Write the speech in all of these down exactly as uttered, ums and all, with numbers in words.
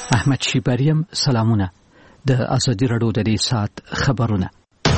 احمد شیبریم سلامونه. د ازادي رادیو د دې سات خبرونه.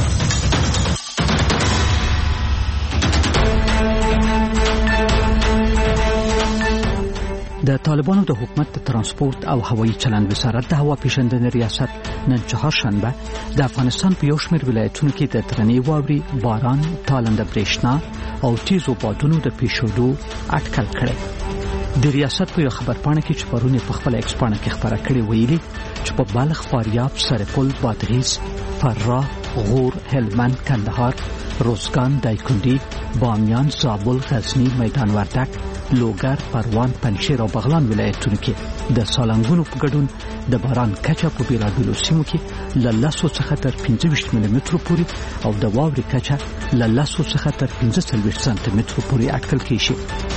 د طالبانو د حکومت د ترانسپورت او هوایي چلند وزارت د هوا پیژندنې ریاست نن چهارشنبه د افغانستان په یو شمېر ولایتونو کې د درنې واورې، باران، تالنده برېښنا او تیزو بادونو د پیښېدو اټکل کړی. د ریاست په یو خبرپاڼه کې چې پرون په خپل ایکس پاڼه کې خبره کړې ویلي چې په بلخ، فاریاب، سرپل، بادغیس، فراه، غور، هلمند، کندهار، روزګان، دایکنډي، بامیان، زابل، غزنی، میدان وردک، لوګر، پروان، پنجشیر او بغلان ولایتونو کې د سالنګونو په ګډون د باران کچه په بیلابیلو سیمو کې له لسو څخه تر پنځه ویشت ملي مترو پورې او د واورې کچه له لسو څخه تر پنځه څلوېښت سانتي مترو پورې اټکل کیږي.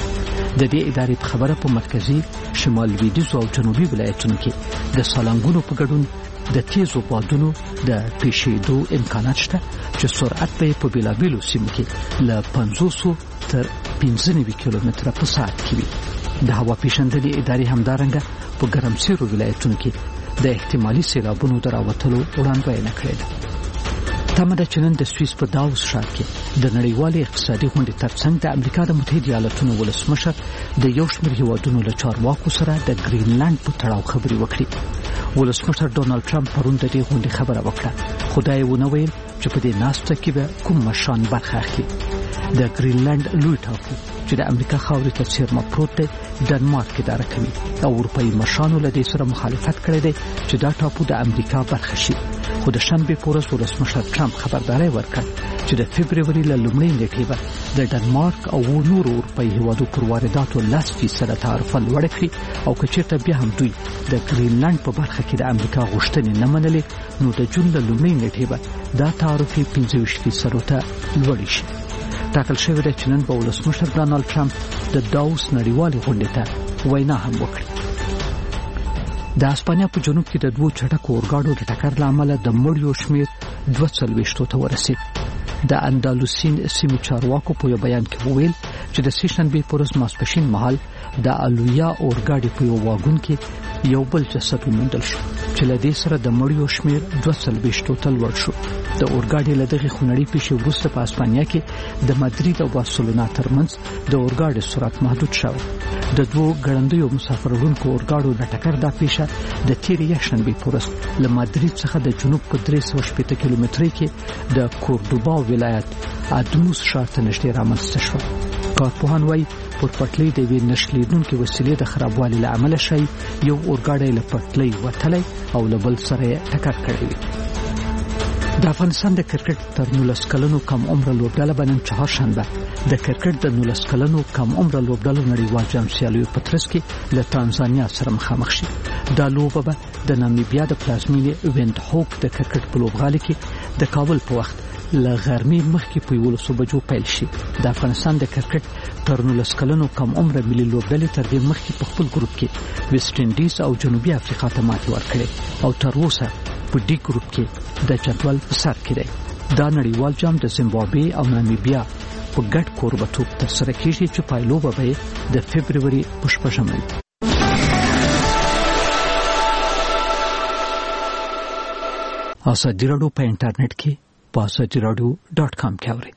د دې ادارې په خبره په مرکزی، شمال لویدیځ او جنوبي ولایتونو کې د سالنګونو په ګډون د تیزو بادونو د پیښېدو امکانات شته چې سرعت به په بیلابیلو سیمو کې له پنځوس تر پنځه نوي کیلومتره په ساعت کې وي. د هوا پیژندنې ادارې همدارنګه په ګرمسیرو ولایتونو کې د احتمالي سیلابونو د راوتلو وړاندوینه کړې ده. تمه ده چې نن د سویس په داووس ښار کې د نړیوالې اقتصادي غونډې ترڅنګ د امریکا د متحده ایالاتونو ولسمشر د یو شمېر هیوادونو له چارواکو سره د ګرینلنډ په تړاو خبرې وکړي. ولسمشر ډونالد ټرمپ پرون د دې غونډې خبره وکړه، خو دا یې ونه ویل چې په دې ناسته کې به کوم مشران برخه اخلي. د ګرینلنډ لوی ټاپو چې د امریکا خاورې ته څیرمه پروت دی، ډنمارک اداره کوي او اروپایي مشرانو له دې سره مخالفت کړی دی چې دا ټاپو د امریکا برخه شي. خو د شنبې په ورځ ولسمشر ټرمپ خبرداری ورکړ چې د فبروري له لومړۍ نیټې به د ډنمارک او نورو اروپایي هیوادو پر وارداتو لس فیصده تعرفه لوړه کړي او که چېرته بیا هم دوی د ګرینلنډ په برخه کې د امریکا غوښتنې نه منلې، نو د جون له لومړۍ نیټې به دا تعرفې پنځه ویشت فیصدو ته لوړې شي. ټاکل شوی دی چې نن به ولسمشر ډونالد ټرمپ د داووس نړیوالې غونډې ته وینا هم وکړي. د اسپانیا په جنوب کې د دوو چټکو اورګاډو د ټکر له امله د مړیو شمېر دوه څلوېښتو ته ورسېد. د اندالوسین سیمې چارواکو په یو بیان کې وویل چې د سې شنبې په ورځ ماسپښین مهال د الویا اورګاډي په یو واګون کې یو بل جسد وموندل شو چې له دې سره د مړیو شمېر دوه څلوېښتو ته لوړ شو. د اورګاډي له دغې خونړۍ پیښې وروسته په اسپانیا کې د مادرید او بارسلونا ترمنځ د اورګاډي سرعت محدود شوی. د دوو ګړندیو مسافر وړونکو اورګاډو د ټکر دا پیښه د تېرې یکشنبې په ورځ له مادرید څخه د جنوب په درې سوه شپېته کیلومترۍ کې د کورډوبا ولایت ادموس ښار ته نږدې رامنځته شوه. کارپوهان وایي پر پټلۍ د یوې نښلېدونکې وسیلې د خرابوالي له امله ښایي یو اورګاډی له پټلۍ وتلی او له بل سره یې ټکر کړی وي. د افغانستان د کرکټ تر نولس کلنو کم عمره لوبډله به نن چهارشنبه د کرکټ د نولس کلنو کم عمره لوبډلو نړیوال جام سیالیو په ترڅ کې له تانزانیا سره مخامخ شي. دا لوبه به د نامیبیا د پلازمینې وینډهوک د کرکټ په لوبغالي کې د کابل په وخت له غرمې مخکې په یولسو بجو پیل شي. د افغانستان د کرکټ تر نولس کلنو کم عمره ملي لوبډلې تر دې مخکې په خپل ګروپ کې ویسټ انډیز او جنوبي افریقا ته ماتې ورکړې او تر اوسه په ډي ګروپ کې د جدول په سر کې دی. دا نړیوال جام د زیمبابوې او نامیبیا په ګډ کوربتوب ترسره کیږي چې پایلوبه به د فبروري په شپږمه وي. ازادي رادیو په انټرنیټ کې په ازادي رادیو ډاټ کام کې اورئ.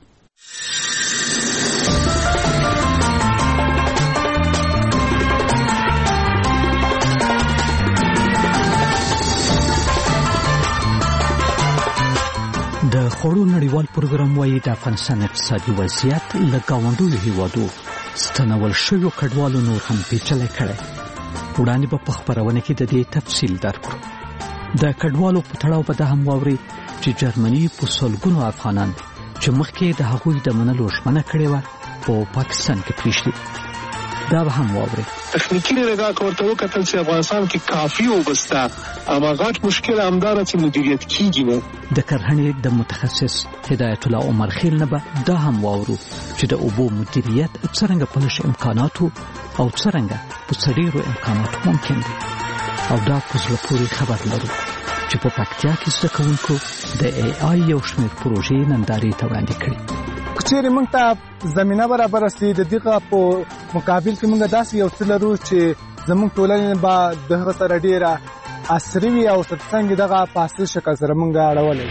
د خوړو نړیوال پروګرام وايي د افغانستان اقتصادي وضعیت له ګاونډیو هیوادو ستنول شویو کډوالو نور هم پیچلی کړی. وړاندې به په خپرونه کې د دې تفصیل درکړو. د کډوالو په تړاو به دا هم واورئ چې جرمني په سلګونو افغانان چې مخکې د هغوی د منلو ژمنه کړې وه په پاکستان کې پریږدي. دا به هم واورئ. تخنیکی نگاه ورته وکتل چې افغانستان کې کافي اوبه شته، اما غټ مشکل همداره چې مدیریت کیږي نه. د کرهڼې د متخصص هدایت الله عمر خیل نه به دا هم واورو چې د اوبو مدیریت څرنګه په لږ امکاناتو او څرنګه په څه ډېرو امکاناتو ممکن دی. او دا په زړه پورې خبر لرو چې په پکتیا کې زده کوونکو د ای آی یو شمېر پروژې نندارې ته وړاندې کړي. چیرې موږ ته زمینه برابره سي د دغه په مقابل کې موږ داسې یو څه لرو چې زموږ ټولنه به د هغه سره ډیره عصري وي او ترڅنګ دغه په اصلي شکل سره مونږ اړولې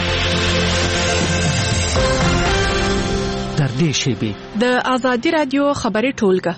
در دې شیبې د آزادي رادیو خبري ټولګه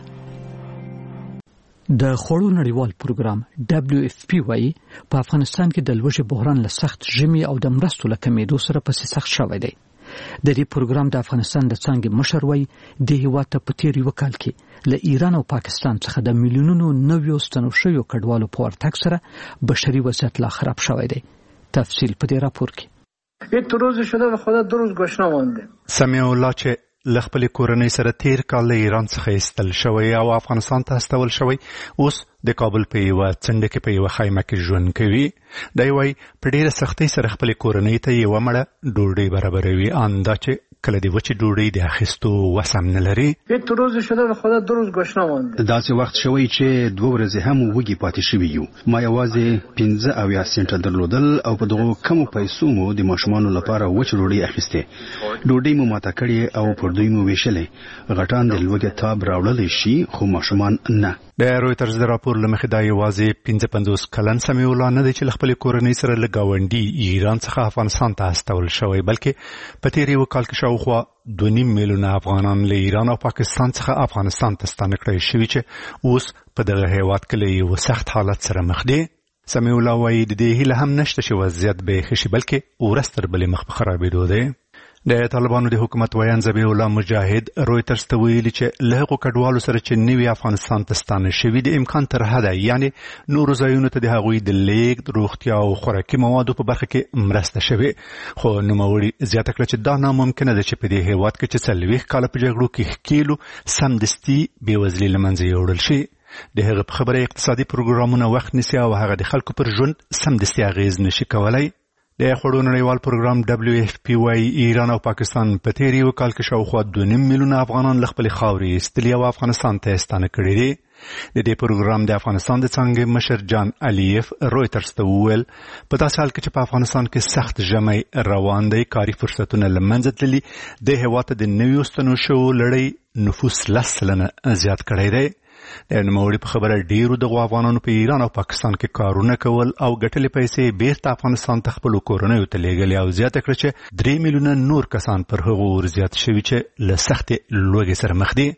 د خوړو نړیوال پروګرام دبليو اف پی وايي په افغانستان کې د لوږې بحران له سخت ژمي او د مرستو له کمېدو سره پسې سخت شوی دی. د دې پروګرام د افغانستان د څانګې مشر وايي د هیواد ته په تیر یو کال کې له ایران او پاکستان څخه د میلیونونو نویو ستنو شویو کډوالو په ورتګ سره بشري وضعیت لا خراب شوی دی. تفصیل په دې راپور کې. یک روز شده و خدا دو روز گشنه مانده. سمیع الله چې لخپل کورنۍ سره تیر کال له ایران څخه ایستل شوی او افغانستان ته استول شوی اوس د کابل په یو څنډه کې په یو خیمه کې ژوند کوي. دا وایي په ډیره سختۍ سره خپل کورنۍ ته یو مړه ډوډۍ برابروي اندا چې کله دی وچې ډوډۍ د اخیستو وسم نه لري. یک روز شده و خدا دو روز گشنه مانده. داسې وخت شوی چې دوه ورځې هم وږي پاتې شوي یو. ما یوازې پنځه اویا سنټه درلودل او په دغو کمو پیسو مو د ماشومانو لپاره وچ ډوډۍ اخیستې. ډوډۍ مو ماته کړې او پر دوی مو ویشلې. غټان د لوږې تاب راوړلی شي خو ماشومان نه. د رویټرز د راپور له مخې دا یوازې پنځه پنځوس کلن سمیع الله نه دی چې خپل کورنۍ سره له ګاونډي ایران څخه افغانستان ته استول شوی بلکې په تیر یو کال کې شاوخوا دوه نیم میلیونه افغانان له ایران او پاکستان څخه افغانستان ته ستانه کړی شوي چې اوس په دغه هیواد کې له یو سخت حالت سره مخ دي. سمیع الله وایي د دې هیله هم نشته چې وضعیت به ښه شي بلکې ورځ تر بلې مخ په خرابېدو دی. د طالبانو د حکومت ویان ذبیح الله مجاهد رویټرز ته ویلي چې له هغو کډوالو سره چې نوي افغانستان ته ستانه شوي د امکان تر حده یعنی نورو ځایونو ته د هغوی د لیږد روغتیا او خوراکي موادو په برخه کې مرسته شوې خو نوموړي زیاته کړه چې دا ناممکنه ده چې په دې هیواد کې چې څلوېښت کاله په جګړو کې ښکېلو سمدستي بېوزلي له منځه یوړل شي. د هغه په خبره اقتصادي پروګرامونه وخت نیسي او هغه د خلکو پر ژوند سمدستي اغېز نشي کولی. د خوړو نړیوال پروګرام دبليو اف پی وايي ایران او پاکستان په تیر یو کال کې شاوخوا دوه نیم میلیونه افغانان له خپلې خاورې ایستلي او افغانستان ته ستانه کړي دي. د دې پروګرام د افغانستان د څانګې مشر جان الیف رویټرز ته وویل په داسې حال کې چې په افغانستان کې سخت ژمی روان دی کاري فرصتونه له منځه تللي د هېواد ته د نویو ستنو شوو لړۍ نفوس لس سلنه زیات کړی دی. د نوموړي په خبره ډیرو دغو افغانانو په ایران او پاکستان کې کارونه کول او ګټلې پیسې بیرته افغانستان ته خپلو کورنیو ته لیږلې او زیاته کړه چې درې میلیونه نور کسان پر هغو ورزیات شوي چې له سختې لوږې سره مخ دي.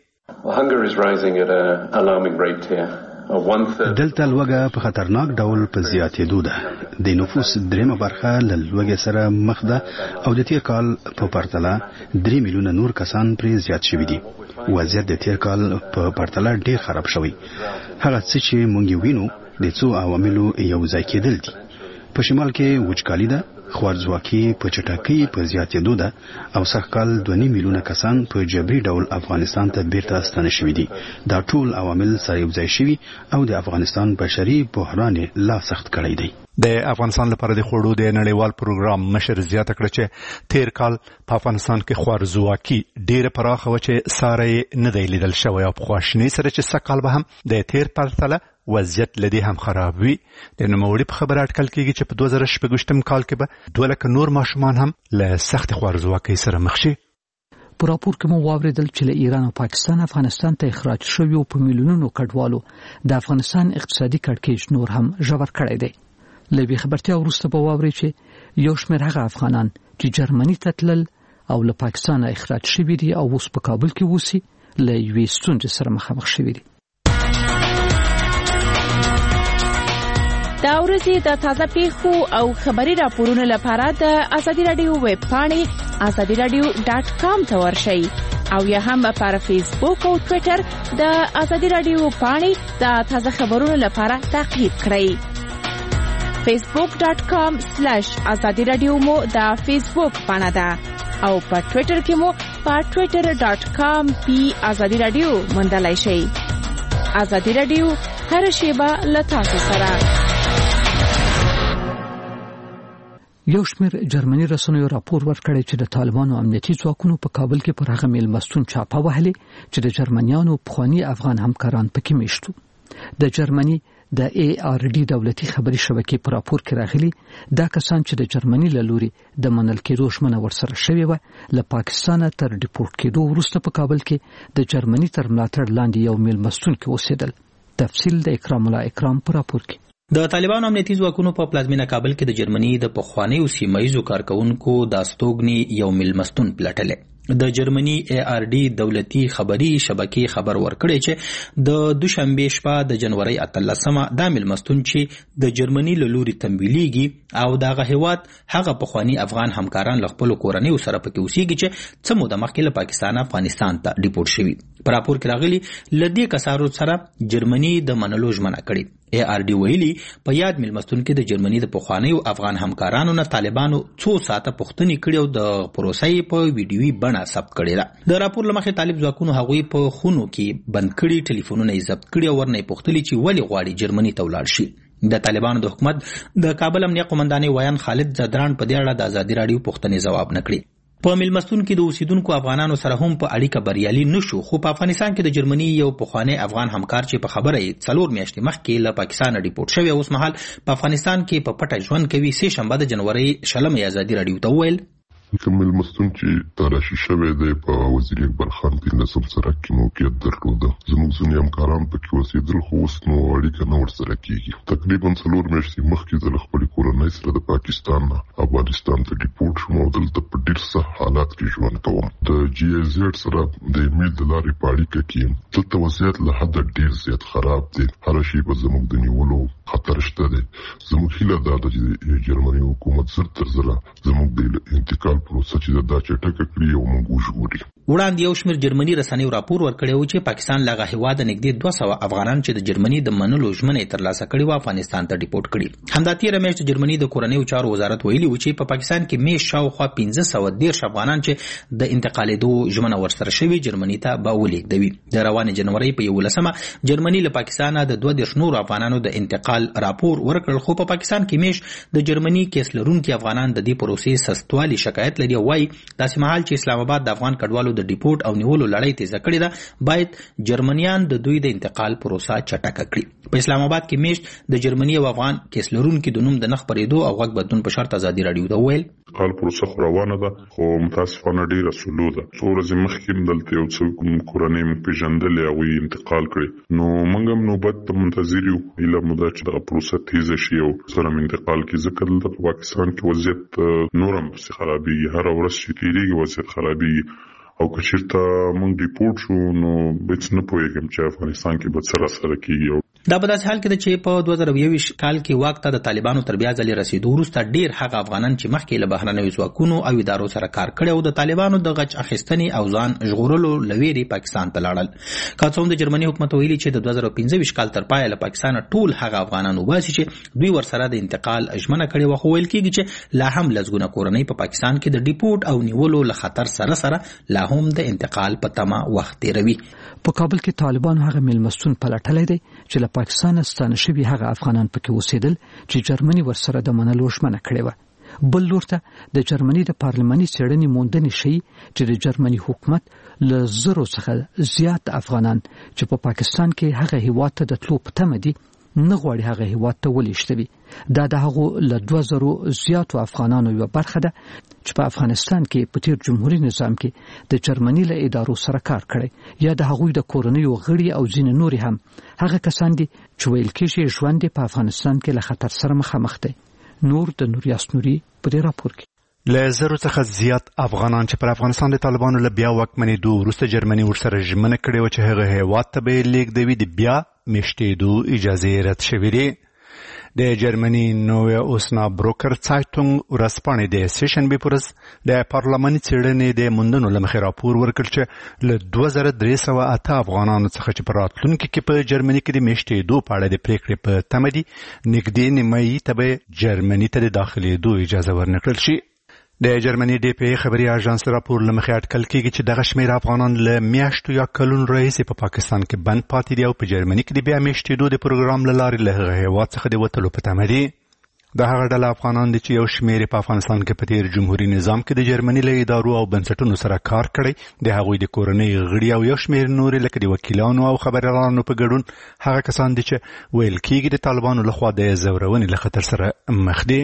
دلته لوږه په خطرناک ډول په زیاتېدو ده. د نفوس دریمه برخه له لوږې سره مخ ده او د تیر کال په پرتله درې میلیونه نور کسان پرې زیات شوي دي. وضعیت د تیر کال په پرتله ډیر خراب شوی. هغه څه چې مونږ وینو د څو عواملو یو ځای کېدل دي. په شمال کې وچکالي ده، خوارځواکي په چټکۍ په زیاتېدو ده او سږکال دوه نیم میلیونه کسان په جبري ډول افغانستان ته بیرته ستانه شوي دي. دا ټول عوامل سره یو ځای شوي او د افغانستان بشري بحران لا سخت کړی دی. د افغانستان لپاره د خوړو د نړیوال پروګرام مشر زیاته کړه چې تیر کال په افغانستان کې خوارځواکي ډیره پراخه و چې ساره نه دی لیدل شوی او په خواشینۍ سره چې سږکال به هم د تیر پرتله وضعیت لدی هم خراب وي. د نوموړي په خبره اټکل کېږي چې په دوه زره شپږویشتم کال کې به دوه لکه نور ماشومان هم له سخت خوارځواکۍ سره مخ شي. په راپور کې مو واوریدل چې له ایران او پاکستان افغانستان ته اخراج شوي په میلیونونو کډوالو د افغانستان اقتصادي کړکېچ نور هم ژور کړی دی. له دې خبرتیا وروسته به واورئ چې یو شمېر هغه افغانان چې جرمني ته تلل او له پاکستان اخراج شوي دي او اوس په کابل کې اوسي له یوې ستونزې سره مخامخ شوي دي. دا ورځې د تازه پیښو او خبري راپورونو لپاره د آزادي رادیو ویب پاڼې آزادي رادیو ډاټ کام ته ورشئ او یا هم پر فیسبوک او ټوئیټر د آزادي رادیو پاڼې د تازه خبرونو لپاره تعقیب کړئ. فیسبوک ډاټ کام سلیش آزادي رادیو مو د فیسبوک پاڼه ده او په ټوئیټر کې مو په ټوئیټر ډاټ کام پی آزادي رادیو موندلای شئ. آزادي رادیو هر شیبه له تاسو سره. یو شمېر جرمني رسنیو راپور ورکړی چې د طالبانو امنیتي ځواکونو په کابل کې پر هغه میلمستون چاپه وهلې چې د جرمنیانو پخوانی افغان همکاران پکې میشتو. د جرمني د ای آر ډي دولتي خبري شبکې په راپور کې راغلي دا کسان چې د جرمني له لوري د منل کېدو ژمنه ورسره شوې وه له پاکستانه تر ډیپورټ کېدو وروسته په کابل کې د جرمني تر ملاتړ لاندې یو میلمستون کې اوسېدل. تفصیل د اکرام الله اکرام په راپور کې. د طالبانو امنیتي ځواکونو په پلازمینه کابل کې د جرمني د پخوانیو سیمایي کارکونکو د استوګنې یو میلمستون پلټلې. د جرمني ای آر ډي دولتي خبري شبکې خبر ورکړی چې د دوشنبه شپه د جنوري اتلسمه د میلمستون چې د جرمني له لوري تمویلېږي او دغه هیواد هغه پخوانی افغان همکاران له خپل کورنۍ سره پکې اوسېږي چې څه موده مخکې له پاکستان افغانستان ته ډیپورټ شوي. په راپور کې راغلي لدې کسانو سره جرمني د منلو ژمنه کړې. ای آر ډي ویلي په یاد میلمستون کې د جرمني د پخوانیو افغان همکارانو نه طالبانو څو ساعته پوښتنې کړې او د پروسې په ویډیويي بڼه ثبت کړې ده. د راپور لمخې طالب ځواکونو هغوی په خونو کې بند کړي ټلیفونونه یې ضبط کړي او ورنه پوښتلي چې ولې غواړي جرمني ته ولاړ شي. د طالبانو د حکومت د کابل امنیه قومندانې ویان خالد زدران په دې اړه د ازادي راډیو پوښتنې ځواب نه کړي. په میلمستون کې د اوسیدونکو افغانانو سره هم په اړیکه بریالي نشو، خو په افغانستان کې د جرمني یو پخوانی افغان همکار چې په خبره یې څلور میاشتې مخکې له پاکستان ډیپورټ شوی اوس مهال په افغانستان کې په پټه ژوند کوي، سه شنبه د جنوري شلمې ازادي راډیو ته وویل کوم میلمستون چې تراشي شوی دی په وزیر اکبر خان پنځم سره کې موقعیت درلوده. زموږ ځینې همکاران پکې اوسېدل خو اوس نو اړیکه نه ورسره کېږي. تقریبا څلور میاشتې مخکې زه له خپلې کورنۍ سره د پاکستان نه افغانستان ته ډیپورټ شوم او دلته په ډېر سخت حالات کې ژوند کوم. د جی ای زیډ سره د ایمیل د لارې په اړیکه کې دلته وضعیت له حده ډېر زیات خراب دی. هر شی به زموږ د نیولو خطر شته دی. زموږ هیله دا ده چې جرمني حکومت زر تر زره زموږ د انتقال پروسه چې دا چټکه کړي او موږ وژغوري. وړاندې یو شمېر جرمني رسنیو راپور ورکړی و چې پاکستان له هغه هېواده نږدې دوه سوه افغانان چې د جرمني د منلو ژمنه یې ترلاسه کړې وه افغانستان ته ډیپورټ کړي. همدا تېره میاشت د جرمني د کورنیو چارو وزارت ویلي و چې په پاکستان کې میاشت شاوخوا پنځه سوه دېرش افغانان چې د انتقالېدو ژمنه ورسره شوې جرمني ته به ولېږدوي. د روانې جنورۍ په یولسمه جرمني له پاکستانه د دوه دېرش نورو افغانانو د انتقال راپور ورکړل، خو په پاکستان کې میاشت د جرمني کیس لرونکي افغانان د دې پروسې سستوالي شکایت لري او وایي داسې مهال چې اسلام آباد د افغان کډوالو د ډیپورټ او نیولو لړۍ تیزه کړې ده، باید جرمنیان د دوی د انتقال پروسه چټکه کړي. په اسلام آباد کې میاشت د جرمني او افغان کیس لرونکي د نوم د نه خپرېدو او غږ بدلون په شرط ازادي راډیو ته وویل انتقال پروسه خو روانه ده، خو متاسفانه ډېره سلو ده. څو ورځې مخکې دلته یو څه کورنۍ مې پېژندلې هغوی انتقال کړي، نو موږ هم نوبت ته منتظر یو. هیله مو ده چې دغه پروسه تیزه شي او سره م انتقال کړي، ځکه دلته په پاکستان کې وضعیت نور هم پسې خرابېږي. هره ورځ چې تېرېږي وضعیت خرابېږي او که چېرته موږ ډیپورټ شو نو هېڅ نه پوهېږم چې افغانستان کې به څه راسره کېږي. دا په داسې حال کې ده چې په دوه زره یوویشت کال کې واک ته د طالبانو تر بیا ځلې رسېدو وروسته ډېر هغه افغانان چې مخکې له بهرنیو ځواکونو او ادارو سره کار کړی او د طالبانو د غچ اخیستنې او ځان ژغورلو له ویرې پاکستان ته لاړل. که څه هم د جرمني حکومت ویلي چې د دوه زره پنځه ویشت کال تر پایه له پاکستانه ټول هغه افغانان وباسي چې دوی ورسره د انتقال ژمنه کړې وه، خو ویل کېږي چې لا هم لسګونه کورنۍ په پاکستان کې د ډیپورټ او نیولو له خطر سره سره لا هم د انتقال په تمه وخت تېروي. په کابل کې طالبانو هغه میلمستون پلټلی دی چې له پاکستانه ستانه شوي هغه افغانان پکې اوسېدل چې جرمني ورسره د منلو ژمنه کړې وه. بل لور ته د جرمني د پارلماني څېړنې موندنې ښیي چې د جرمني حکومت له زرو څخه زیات افغانان چې په پاکستان کې هغه هېواد ته د تلو په تمه دي نه غواړي هغه هېواد ته ولېږدوي. دا د هغو له دوه زرو زیاتو افغانانو یوه برخه ده چې په افغانستان کې په تیر جمهوري نظام کې د جرمني له ادارو سره کار کړی، یا د هغوی د کورنیو غړي او ځینې نورې هم هغه کسان دي چې ویل کېږي ژوند یې په افغانستان کې له خطر سره مخامخ دی. نور د نوریاس نوري په دې راپور کې له زرو څخه زیات افغانان چې پر افغانستان د طالبانو له بیا واکمنېدو وروسته جرمني ورسره ژمنه کړې وه چې هغه هېواد ته به یې لېږدوي، د بیا میشتېدو اجازې رد شوې دي. د جرمني نوې اوسنا بروکر څایتونګ ورځپاڼې د سه شنبې په ورځ د پارلماني څېړنې د موندنو له مخې راپور ورکړ چې له دوه زره درې سوه اته افغانانو څخه چې په راتلونکي کې په جرمني کې د میشتېدو په اړه د پرېکړې په تمه دي، نږدې نیمایي ته به جرمني ته د داخلېدو اجازه ورنکړل شي. د جرمني ډي پی خبري اژانس راپور له مخې اټکل کېږي چې دغه شمېر افغانان له میاشتو یا کلونو راهیسې په پاکستان کې بند پاتې دي او په جرمني کې د بیا میشتېدو د پروګرام له لارې له هغه هېواد څخه د وتلو په تمه دي. د هغه ډله افغانان دي چې یو شمېر په افغانستان کې په تیر جمهوري نظام کې د جرمني له ادارو او بنسټونو سره کار کړی، د هغوی د کورنۍ غړي او یو شمېر نورې لکه د وکیلانو او خبريالانو په ګډون هغه کسان دي چې ویل کېږي د طالبانو لخوا د زورونې له خطر سره مخ دي.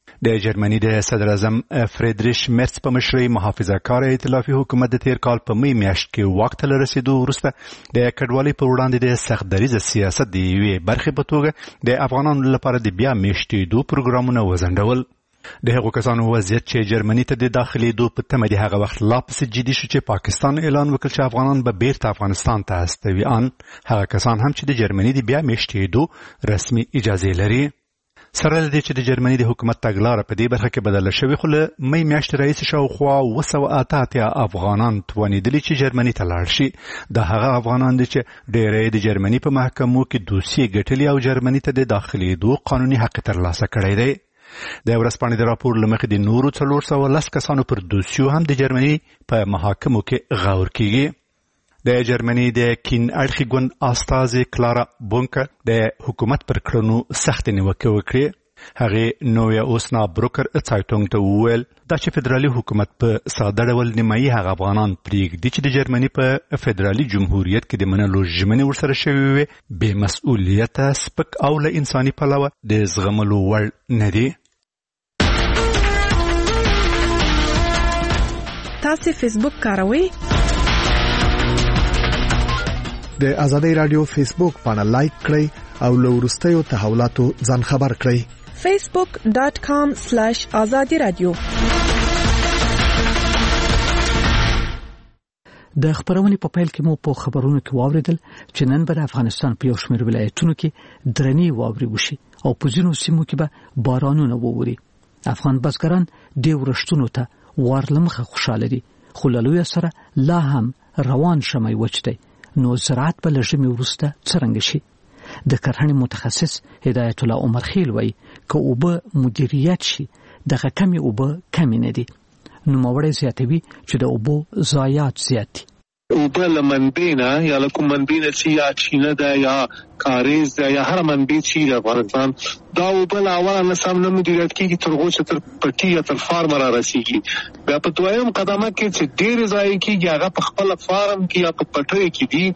د جرمني د صدر اعظم فریدریش مرц په مشرۍ محافظه کار ائتلافي حکومت د تیر کال په می میاشت کې وخت له رسیدو وروسته د کډوالۍ پر وړاندې د سخت دریځ سیاست د یوې برخې په توګه د افغانانو لپاره د بیا میشتېدو پروګرامونه وځنډول. د هغو کسانو وضعیت چې جرمني ته د داخلېدو په تمه د هغه وخت لا پسې جدي شو چې پاکستان اعلان وکړ چې افغانان به بیرته افغانستان ته استوي. ان هغه کسان هم چې د جرمني د بیا میشتېدو رسمي اجازه لري. سره له دې چې د جرمني د حکومت تګلاره په دې برخه کې بدله شوې، خو له می میاشتې راهیسې شاوخوا اوه سوه اته اتیا افغانان توانېدلي چې جرمني ته لاړ شي. دا هغه افغانان دي چې ډېری د جرمني په محکمو کې دوسیې ګټلي او جرمني ته د داخلېدو قانوني حق ترلاسه کړی دی. د ورځپاڼې د راپور له مخې د نورو څلور سوه لس کسانو پر دوسیو هم د جرمني په محاکمو کې غور کیږي. د جرمني د کین اړخي ګوند استازي کلارا بونکر د حکومت پر کړنو سخت نیوکه وکړه. هغه نویا اوسنا بروکر څایټونګ ته وویل دا چې فدرالي حکومت په ساده ډول نیمایي هغه افغانان پرېږدي چې د جرمني په فدرالي جمهوریت کې د منلو ژمنې ورسره شوې وي بې مسؤلیته، سپک او له انساني پلوه د زغملو وړ نه دي. تاسو فیسبوک کاروئ؟ د آزادۍ رادیو فیسبوک پاڼه لایک کړئ او له وروستیو تحولاتو ځان خبر کړئ. facebook dot com slash azadi radio. د خبرونې په پیل کې مو په خبرونو کې واوریدل چې نن به د افغانستان په یو شمېر ولایتونو کې درنې واورې وشي او په ځینو سیمو کې به بارانونه ووري. افغان بزګران د ورښتونو ته وارلمخه خوشاله دي، خو له لوی سره لا هم روان شمه وچ دی. نو زراعت په لږمې وروسته څرنګه شي؟ د کرهڼې متخصص هدایت الله عمر خیل وایي که اوبه مدیریت شي دغه کمې اوبه کمې نه دي. نوموړی زیاتوي چې د اوبو ضایعات زیات دي. اوبه له منبع نه یا له کوم منبع نه چې یا چینه ده یا کاریز ده یا هر منبع چې د افغانستان دا اوبه له اوله نه سم نه مدیریت کېږي تر هغو چې تر پټي یا تر فارم را رسېږي. بیا په دویم قدمه کې چې ډېرې ضایع کېږي هغه په خپله فارم کې یا په پټیو کې دي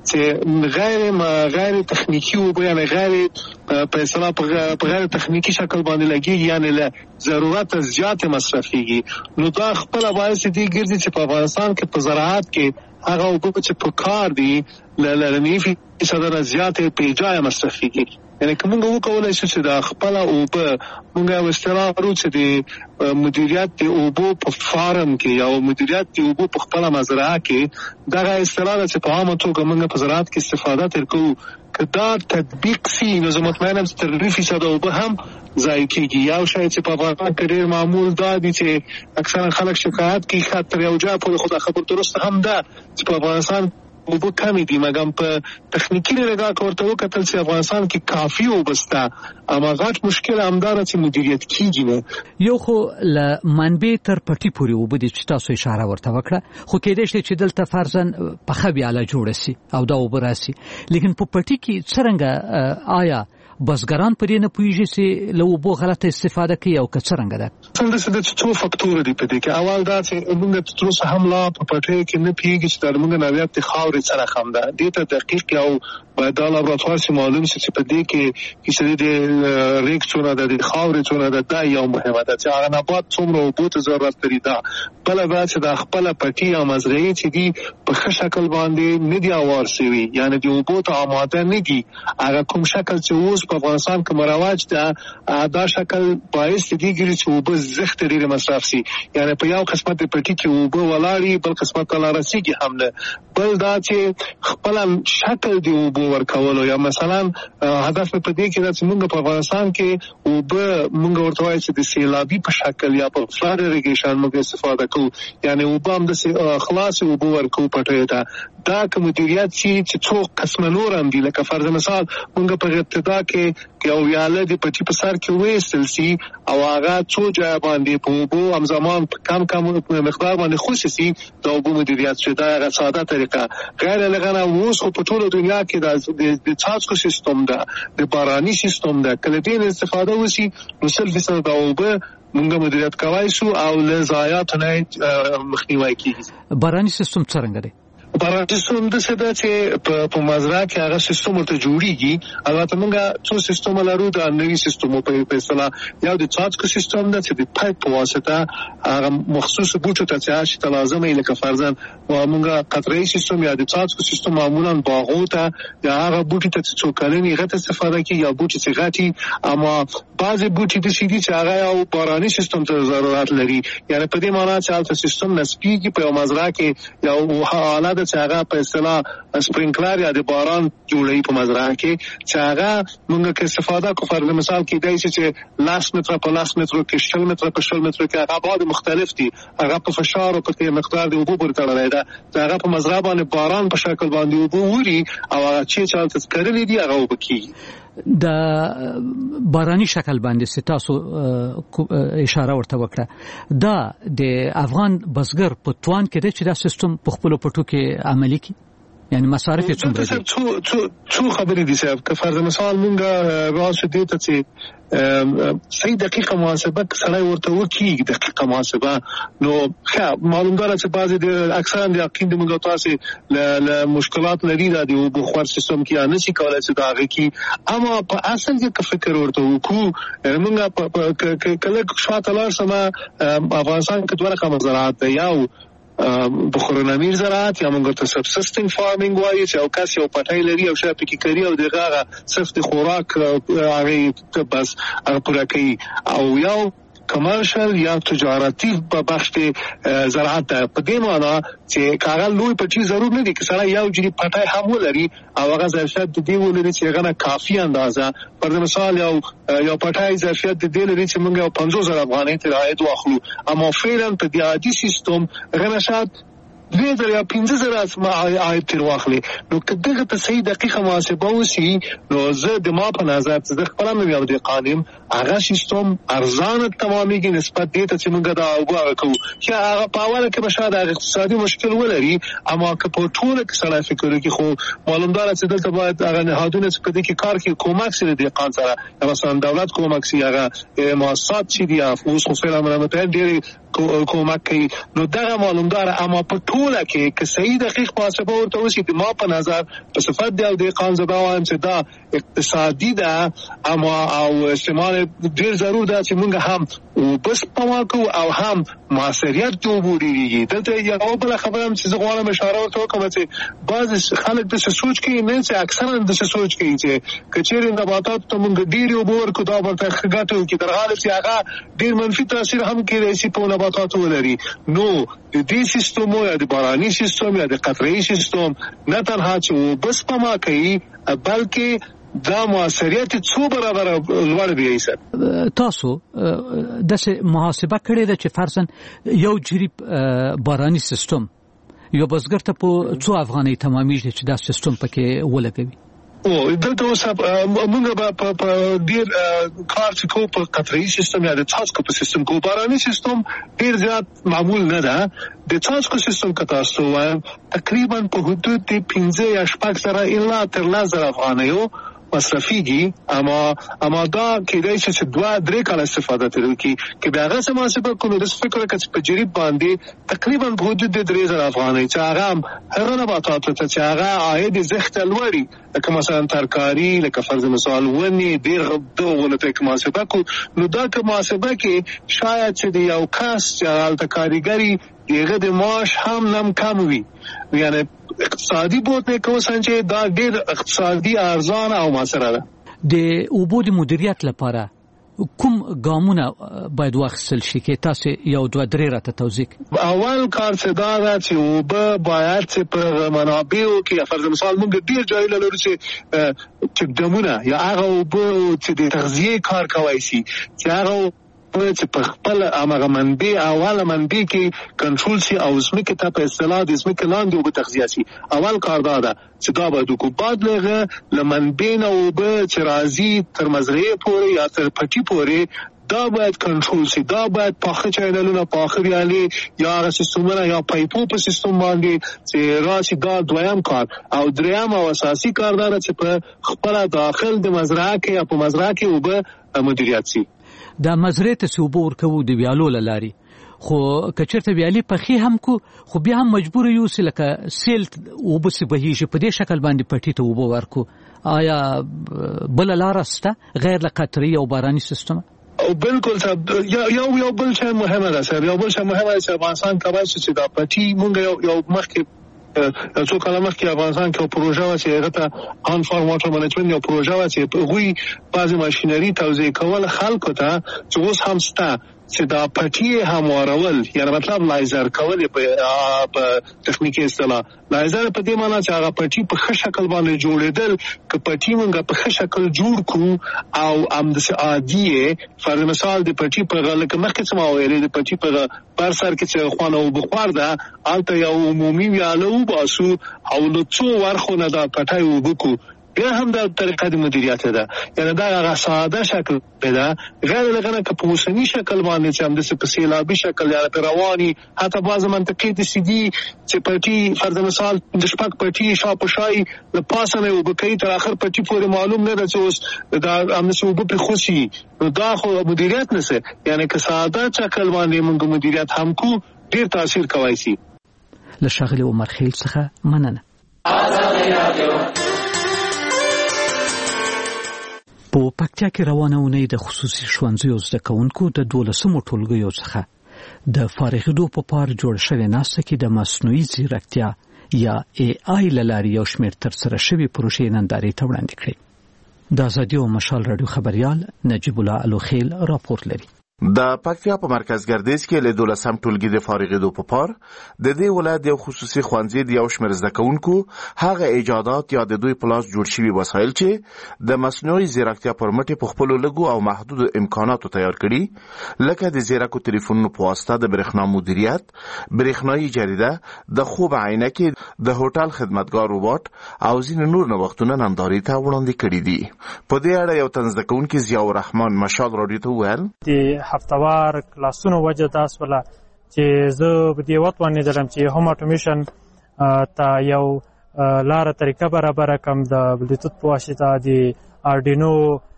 چې غیر غیر تخنیکي اوبه یعنې غیر په اصطلاح په غیر تخنیکي شکل باندې لګېږي، یعنې له ضرورت زیاتې مصرفېږي. نو دا خپله باعث دې ګرځي چې په افغانستان کې په زراعت کې هغه اوبه چې په کار دي له نیم فیصده نه زیاتې بې ځایه مصرفېږي. یعنې که موږ وکولی شو چې د خپله اوبه موږ یو اصطلاح لرو چې د مدیریت د اوبو په فارم کې یا مدیریت د اوبو په خپله مزرعه کې دغه اصطلاح ده چې په عامه توګه موږ په زراعت کې استفاده ترې کوو. که دا تطبیق سي نو زه مطمئن یم چې تر درې فیصده اوبه هم ضایع کېږي. یو شی چې په افغانستان کې ډېر معمول دا دي چې اکثرا خلک شکایت کوي ښه تر یو ځایه پورې، خو دا خبر درسته هم ده چې په افغانستان اوبه کمې دي، مګم په تخنیکي نګاه کې ورته وکتل چې افغانستان کې کافي اوبه شته، اما غټ مشکل همدا ده چې مدیریت کېږي نه. یو خو له منبع تر پټي پورې اوبه دي چې تاسو اشاره ورته وکړه، خو کېدای شي چې دلته فرضاً پخه ویاله جوړه سي او دا اوبه راسي، لیکن په پټي کې څرنګه آیا بزګران پرې نه پوهېږي چې له اوبو غلطه استفاده کوي او که څرنګه ده؟ څنګه چې څو فکتوره دي په دې کې. اول دا چې موږ تر اوسه هم لا په پټیو کې نه پوهېږي چې دا موږ نوعیت د خاورې څه رقم ده. دې ته دقیق او باید دا لابراتوار چې معلوم شي چې په دې کې فیصدي د ریګ څونه ده، د خاورې څونه ده، دا یو مهمه ده چې هغه نبات څومره اوبو ته ضرورت لري. دا بله دا چې دا خپله پټي یا مزرعې چې دي په ښه شکل باندې نه دي اوار شوي، یعنې د اوبو ته آماده نه دي. هغه کوم شکل چې اوس په افغانستان کې مروج ده دا شکل باعث دې ګرځي چې اوبه زښت ډېرې مصرف شي، یعنې په یو قسمت د پټي کې اوبه ولاړې بل قسمت ته لا رسېږي هم نه. بل دا چې خپله شکل د اوبو ورکولو یا مثلا هدف په دې کې دا چې موږ په افغانستان کې اوبه موږ ورته وایو چې د سیلابي په شکل یا په فلاد اریګیشن موږ استفاده کوو، یعنې اوبه هم د خلاصې اوبه ورکوو پټیو ته. دا که مدیریت شي چې څو قسمه نور هم دي، لکه فرض مثال موږ په ابتدا کې یو ویاله د پټي په سر کې ویستل سي او هغه څو ځایه باندې په اوبو همزمان په کم کم مقدار باندې خوشي سي، د اوبو مدیریت شي. دا هغه ساده طریقه. غیر لغه نه اوس خو په ټوله دنیا کې د څاڅکو سیستم ده، د باراني سیستم ده. کله دې استفاده وشي نو سل فیصد د اوبه موږ مدیریت کولی شو او له ضایعاتو نه مخنیوی کېږي. باراني سیستم څرنګه دی؟ باران سیستم د څه د چې په مزرعه کې هغه سیستم ورته جوړیږي البته موږ څو سیستم لرو د نوي سیستم په اصطلاح یو د څاڅکو سیستم د چې د پایپ په واسطه هغه مخصوص بوټو ته چې لازمه لکه فرضاً موږ قطره‌ای سیستم یا د څاڅکو سیستم معمولا باغو ته یا هغه بوټي ته څو کلنی غته استفاده کوي یا بوټي چې غټي اما بعضی بوټي د سیدي چې هغه یو باراني سیستم ته ضرورت لري یعنی په دې معنی چې هغه سیستم نسبیږي په مزرعه کې یو حالت چې هغه په اصطلاح سپرینکلر یا د باران جوړي په مزرعه کې چې هغه موږ کې استفاده کو فرض مثال کې دای چې لاس متر په لاس متر کې شل متر په شل متر کې هغه بعد مختلف دي هغه په فشار او په مقدار د اوبو پورې تړلی ده هغه په مزرعه باندې باران په شکل باندې اوبو ووري او هغه چې چالت کړلې دي هغه وبکی د باراني شکل باندې ستاسو اشاره ورته وکړه دا د افغان بزګر په توان کې د چې دا سیستم په خپل پټو کې عملی کی یعنی مصارف یې څومره دي څو څو څو خبرې دي صاحب که فرض مثال مونږ راځو دې ته چې صحیح دقیقه محاسبه سره ورته وکي دقیقه محاسبه نو ښه معلوم ده چې بعضی د اکثرا د یقین د موږ تاسو له مشکلات لري د بخار سیستم کې نه شي کولای چې دا غي اما په اصل کې فکر ورته وکړو موږ کله شاته لار سم افغانستان کې دوه رقم زراعت دی یو بخورنامیر زراعت یا موږ ته سبسیستنګ فارمینګ وایي چې او کس یو پټای لري او شاپ کې کوي او دغه صرف د خوراک هغه بس هغه پوره کوي او یو کمرشل یا تجارتی په بخش زراعت په دې معنی چې کاغذ لوی پټي ضرور نه دي چې سره یو جری پټای هم ولري او هغه ظرفیت د دې ولري چې هغه کافي اندازه پر مثال یو یو پټای ظرفیت د دې لري چې موږ یو پنځوس زره افغانۍ ته عاید واخلو اما فعلا په دې عادي سیستم غنشات دوی در یا پنځه زره اسما عاید تر واخلي نو کله ته صحیح دقیقه محاسبه وسی نو زه د ما په نظر چې خپل مې یو د قانون هغه سیستم ارزان تمامېږي نسبت دې ته چې موږ دا وګورو چې هغه په اوله کې بشاده اقتصادي مشکل ولري اما که په ټول کې سره فکر کوي خو معلوم ده چې دلته باید هغه نهادونه چې په دې کې کار کوي کومک سره د قانون سره مثلا دولت کومک سي هغه مؤسسات چې دی اوس خو فعلا مرمته ډېری کومک کوي نو دا معلوم ده اما په ټول کې که صحیح دقیق محاسبه ورته وشي د ما په نظر په صفت دی او د قانون زده وایم چې دا اقتصادي ده اما او استعمال ډیر ضرور ده چې موږ هم بس پماکو او هم معاصریت جوړیږي دلته یو بل خبره هم چې غواړم اشاره ورته وکړم چې بعض خلک د سوچ کې نه چې اکثرا د سوچ کې چې کچېر نباتات ته موږ ډیر وبور کو دا ورته خګاتو کې درغاله چې هغه ډیر منفي تاثیر هم کوي چې په نباتات ولري نو د دې سیستم یا د باراني سیستم یا د قطره‌ای سیستم نه تنها چې بس پما کوي بلکې دا موثریت څو برابر لوړ دی ایسه تاسو د محاسبه کړې ده چې فرضاً یو جری باراني سیستم یو بزګر ته په څو افغانۍ تمامېږي چې دا سیستم پکې ولګوي او دلته اوس موږ په ډیر کار چې کو په قطره‌ای سیستم یا د څاڅکو په سیستم کو باراني سیستم ډیر زیات معمول نه ده د څاڅکو سیستم کې تاسو وایم تقریبا په حدود د پنځه یا شپږ زره الا تر لس زره افغانیو مصرفيږي اما اما دا کېدای شي چې دوه درې کال استفاده ترې کی کې بیا هغه سماسبه کوو د فکر کچ په جریب باندې تقریبا په حدود د درې زره افغانۍ چې هغه هغه نباتات ته چې هغه عاید زخت لوري لکه مثلا ترکاری لکه فرض مثال ونی ډیر دغه ته محاسبه کو نو دا که محاسبه کې شاید چې د یو کس چې د کاریګری دغه د معاش هم نم کم وي یعنی اقتصادي بوته کو سنجه دا ډیر اقتصادي ارزان او موثره ده د اوبو د مدیریت لپاره کوم ګامونه باید واخیستل شي کې تاسو یو دوه درې راته توضیح اول کار څه دا ده چې اوبه باید چې په منابعو کې فرض مثال موږ ډیر ځای لرو چې چې دمونه یا هغه اوبه چې د تغذیه کار کوي شي چې هغه چې په خپل امغه منبع اوله منبع کې کنټرول شي او زمکه ته په اصطلاح د زمکه لاندې او تغذیه شي اول کار دا ده چې دا به د کوپاد لغه لمنبع نه او به چې راځي تر مزرعه پورې یا تر پټي پورې دا باید کنټرول شي دا باید په چینلونو په اخر یالي یا سیستمونه یا پایپو په سیستم باندې چې راشي دا دویم کار او دریم او اساسي کار دا چې په خپل داخل د مزرعه کې یا په مزرعه کې او به مدیریت شي د مزرعه ته سوبو ورکو د ویالو لاري خو کچرته ویالي پخې هم کو خو بیا هم مجبور یو چې لکه سیل وبس بهیږي په دې شکل باندې پټي ته وبو ورکو آیا بل لار سته غیر لقطري او باراني سیستم؟ بالکل صاحب یو یو بل شی مهمه ده سر یو بل شی مهمه ده چې افغانستان کولای شي چې دا پټي مونږ یو یو مخکې څو کاله مخکې افغانستان کې پروژه و چې هغه ته آن فارم واټر منیجمنت یو پروژه و چې هغوی بعضې ماشینري توزیع کول خلکو ته چې اوس هم سته چې دا پټي هموارول یعنی مطلب لایزر کول په تخنیکي اصطلاح لایزر په دې معنی چې هغه پټي په ښه شکل باندې جوړېدل که پټي مونږ په ښه شکل جوړ کړو او همداسې عادي فرض مثال د پټي په لکه مخکې څه ما ویلې د پټي په بر سر کې چې خوانه وبخوار ده هلته یو عمومي ویاله وباسو او له څو ورخو نه دا پټی وبکو بیا هم دا طریقه د مدیریت ده یعنی دا هغه ساده شکل ده غیر لغنه که په اوسني شکل باندې چې همداسې په سیلابي شکل یا په رواني حتی بعضې منطقې د سي دي چې پټي فرض مثال د شپږ پټي شا په شای له پاسه نه اوبه کوي تر اخر پټي پورې معلوم نه ده چې اوس دا همداسې اوبه پرې خوشي نو دا خو مدیریت نسه یعنی که ساده شکل باندې موږ مدیریت هم کو ډېر تاثیر کولی شي. له ښاغلي عمر خیل څخه مننه. په پکتیا کې روانه اونۍ د خصوصي ښوونځیو زده کوونکو د دولسمو ټولګیو څخه د فارغېدو په پار جوړ شوې ناسته کې د مصنوعي ځیرکتیا یا ای آی له لارې یو شمېر ترسره شوي پروژې نندارې ته وړاندې کړې. د ازادي او مشال راډیو خبریال نجیب الله الوخیل راپور لري. د پکتیا په مرکز ګردیز کې له دولسم ټولګي د فارغېدو په پار د دې ولایت یو خصوصي ښوونځي د یو شمېر زده کوونکو هغه ایجادات یا د دوی په لاس جوړ شوي وسایل چې د مصنوعي ځیرکتیا پر مټ په خپلو لږو او محدودو امکاناتو تیار کړي لکه د ځیرکو تلیفونونو په واسطه د برېښنا مدیریت، برېښنایي جریده، د خوب عینکې، د هوټل خدمتګار روباټ او ځینې نور نوښتونه نندارې ته وړاندې کړي دي. په دې اړه یو تن زده کوونکی ضیاء الرحمن مشال راډیو ته وویل هفتوار کلاسونو وجه دا سوله چې زه په دې وتوانېدلم چې هوم اټومیشن ته یو لاره طریقه برابره کړم د بلوتوث په واسطه د آرډینو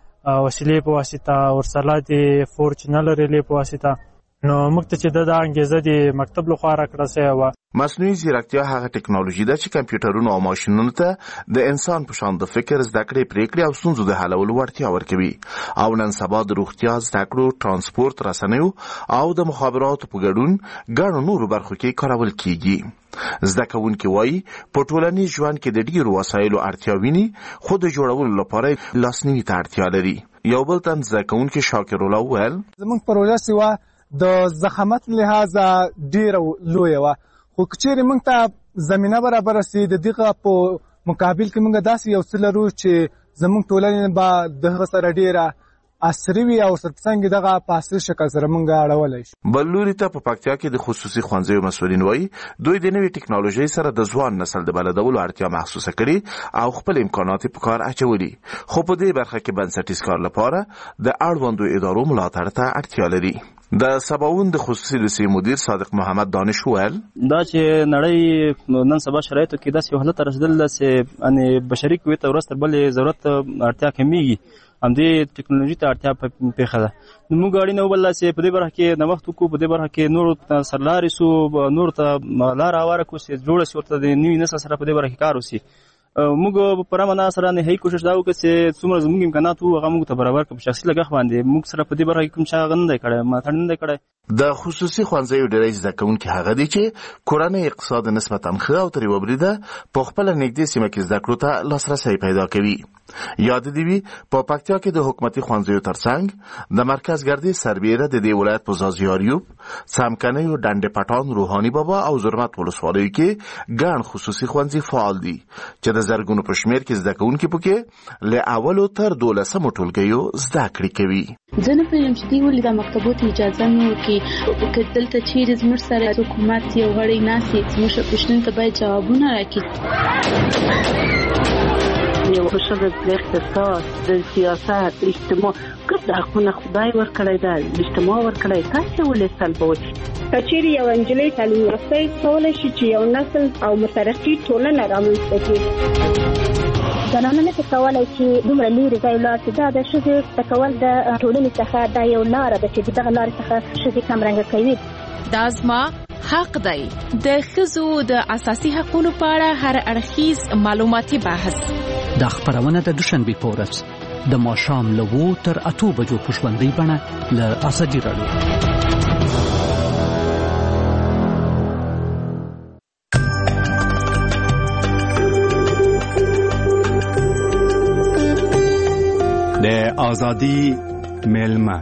وسیلې په واسطه ورسره د فور چینل ریلې په واسطه نو موږ ته چې دا انګیزه د مکتب لخوا راکړه سوې وه. مصنوعي ځیرکتیا هغه ټکنالوژي ده چې کمپیوټرونو او ماشینونو ته د انسان په شان د فکر، زده کړې، پریکړې او ستونزو د حلولو وړتیا ورکوي او نن سبا د روغتیا، زده کړو، ترانسپورت، رسنیو او د مخابراتو په ګډون ګڼو نورو برخو کې کارول کیږي. زده کوونکي وایي په ټولنیز ژوند کې د ډېرو وسایلو اړتیا ویني خو د جوړولو لپاره لاسنیوي ته اړتیا لري. یو بل تن زده کوونکي شاکر الله وویل زموږ پروژه سوه د زخامت لحاظه ډېره لویه وه خو که چیرې موږ ته زمینه برابره سي د دغه په مقابل کې موږ داسې یو څه لرو چې زموږ ټولنې به د هغه سره ډېره عصري وي او سرڅنګ دغه په عصري شکل سره موږ اړولی شو. بل لوري ته په پکتیا کې د خصوصي ښوونځیو مسؤلین وایي دوی د نوې ټکنالوژۍ سره د ځوان نسل د بلدولو اړتیا محسوسه کړي او خپل امکانات په کار اچولي خو په دې برخه کې بنسټیز کار لپاره د اړوندو ادارو ملاتړ ته اړتیا لري. د سباوون د خصوصي لیسې مدیر صادق محمد دانش وویل دا چې نړۍ نن سبا شرایطو کې داسې یو حالت ته رسېدل ده چې یعنې بشري قوې ته ورځ تر بلې ضرورت اړتیا کمیږي همدې ټکنالوژي ته اړتیا پېښه ده. نو موږ اړینه وبلله چې په دې برخه کې نوښت وکړو، په دې برخه کې نورو ته سرلارې سو، نورو ته لاره هواره کړو چې جوړه شي ورته د نوي نسل سره په دې برخه کې کار وشي. موږ په رامنا سره نهایي کوشش دا وکړو چې څومره زموږ امکانات وو هغه موږ ته برابر کړو. په شخصي لګښت باندې موږ سره په دې برخه کې کوم چا هغه نه دی کړی، ملاتړ نه دی کړی. د خصوصي ښوونځیو ډېری زده کوونکي هغه دي چې کورنۍ اقتصاد نسبتا ښه او ترې وبریده په خپله نږدې سیمه کې زده کړو ته لاسرسی پیدا کوي. یاد دې وي په پکتیا کې د حکومتي ښوونځیو ترڅنګ د مرکز ګردیز سربیره د دې ولایت په ځاځیاریوب، څمکنیو، ډنډ پټان، روحاني بابا او زرمت ولسوالیو کې ګڼ خصوصي ښوونځي فعال دي چې د زرګونو په شمېر کې زده کوونکي پکې له اولو تر دولسمو ټولګیو زده کړې کوي. زه نه پوهېږم چې دوی ولې دا مکتبو ته اجازه نه ورکوي که دلته چیرې زموږ سره حکومت یو غړی ناست وي زموږ پوښتنو ته باید جوابونه راکړي. یو ښه د اقتصاد، د سیاست، اجتماع ګډ حقونه خدای ورکړی ده، اجتماع ورکړی، تاسې ولې سلبوئ؟ که چیرې یو نجلۍ تعلیم یافته کولی شي چې یو نسل او مترقي ټولنه رامنځته کړي. زنانه نشي کولای چې دومره لرې ځای ولاړ شي. دا د ښځې د کول د ټولنې څخه دا یو لاره ده چې دغه لارې څخه ښځې کمرنګه کوي. دا زما حق دی. د ښځو د اساسي حقوقو په اړه هر اړخیز معلوماتي بحث. دا خبرونه د دوشنبه په ورځ د ماښام له اوو تر اتو بجو په ژوندۍ بڼه له ازادي راډیو. د ازادي ملما.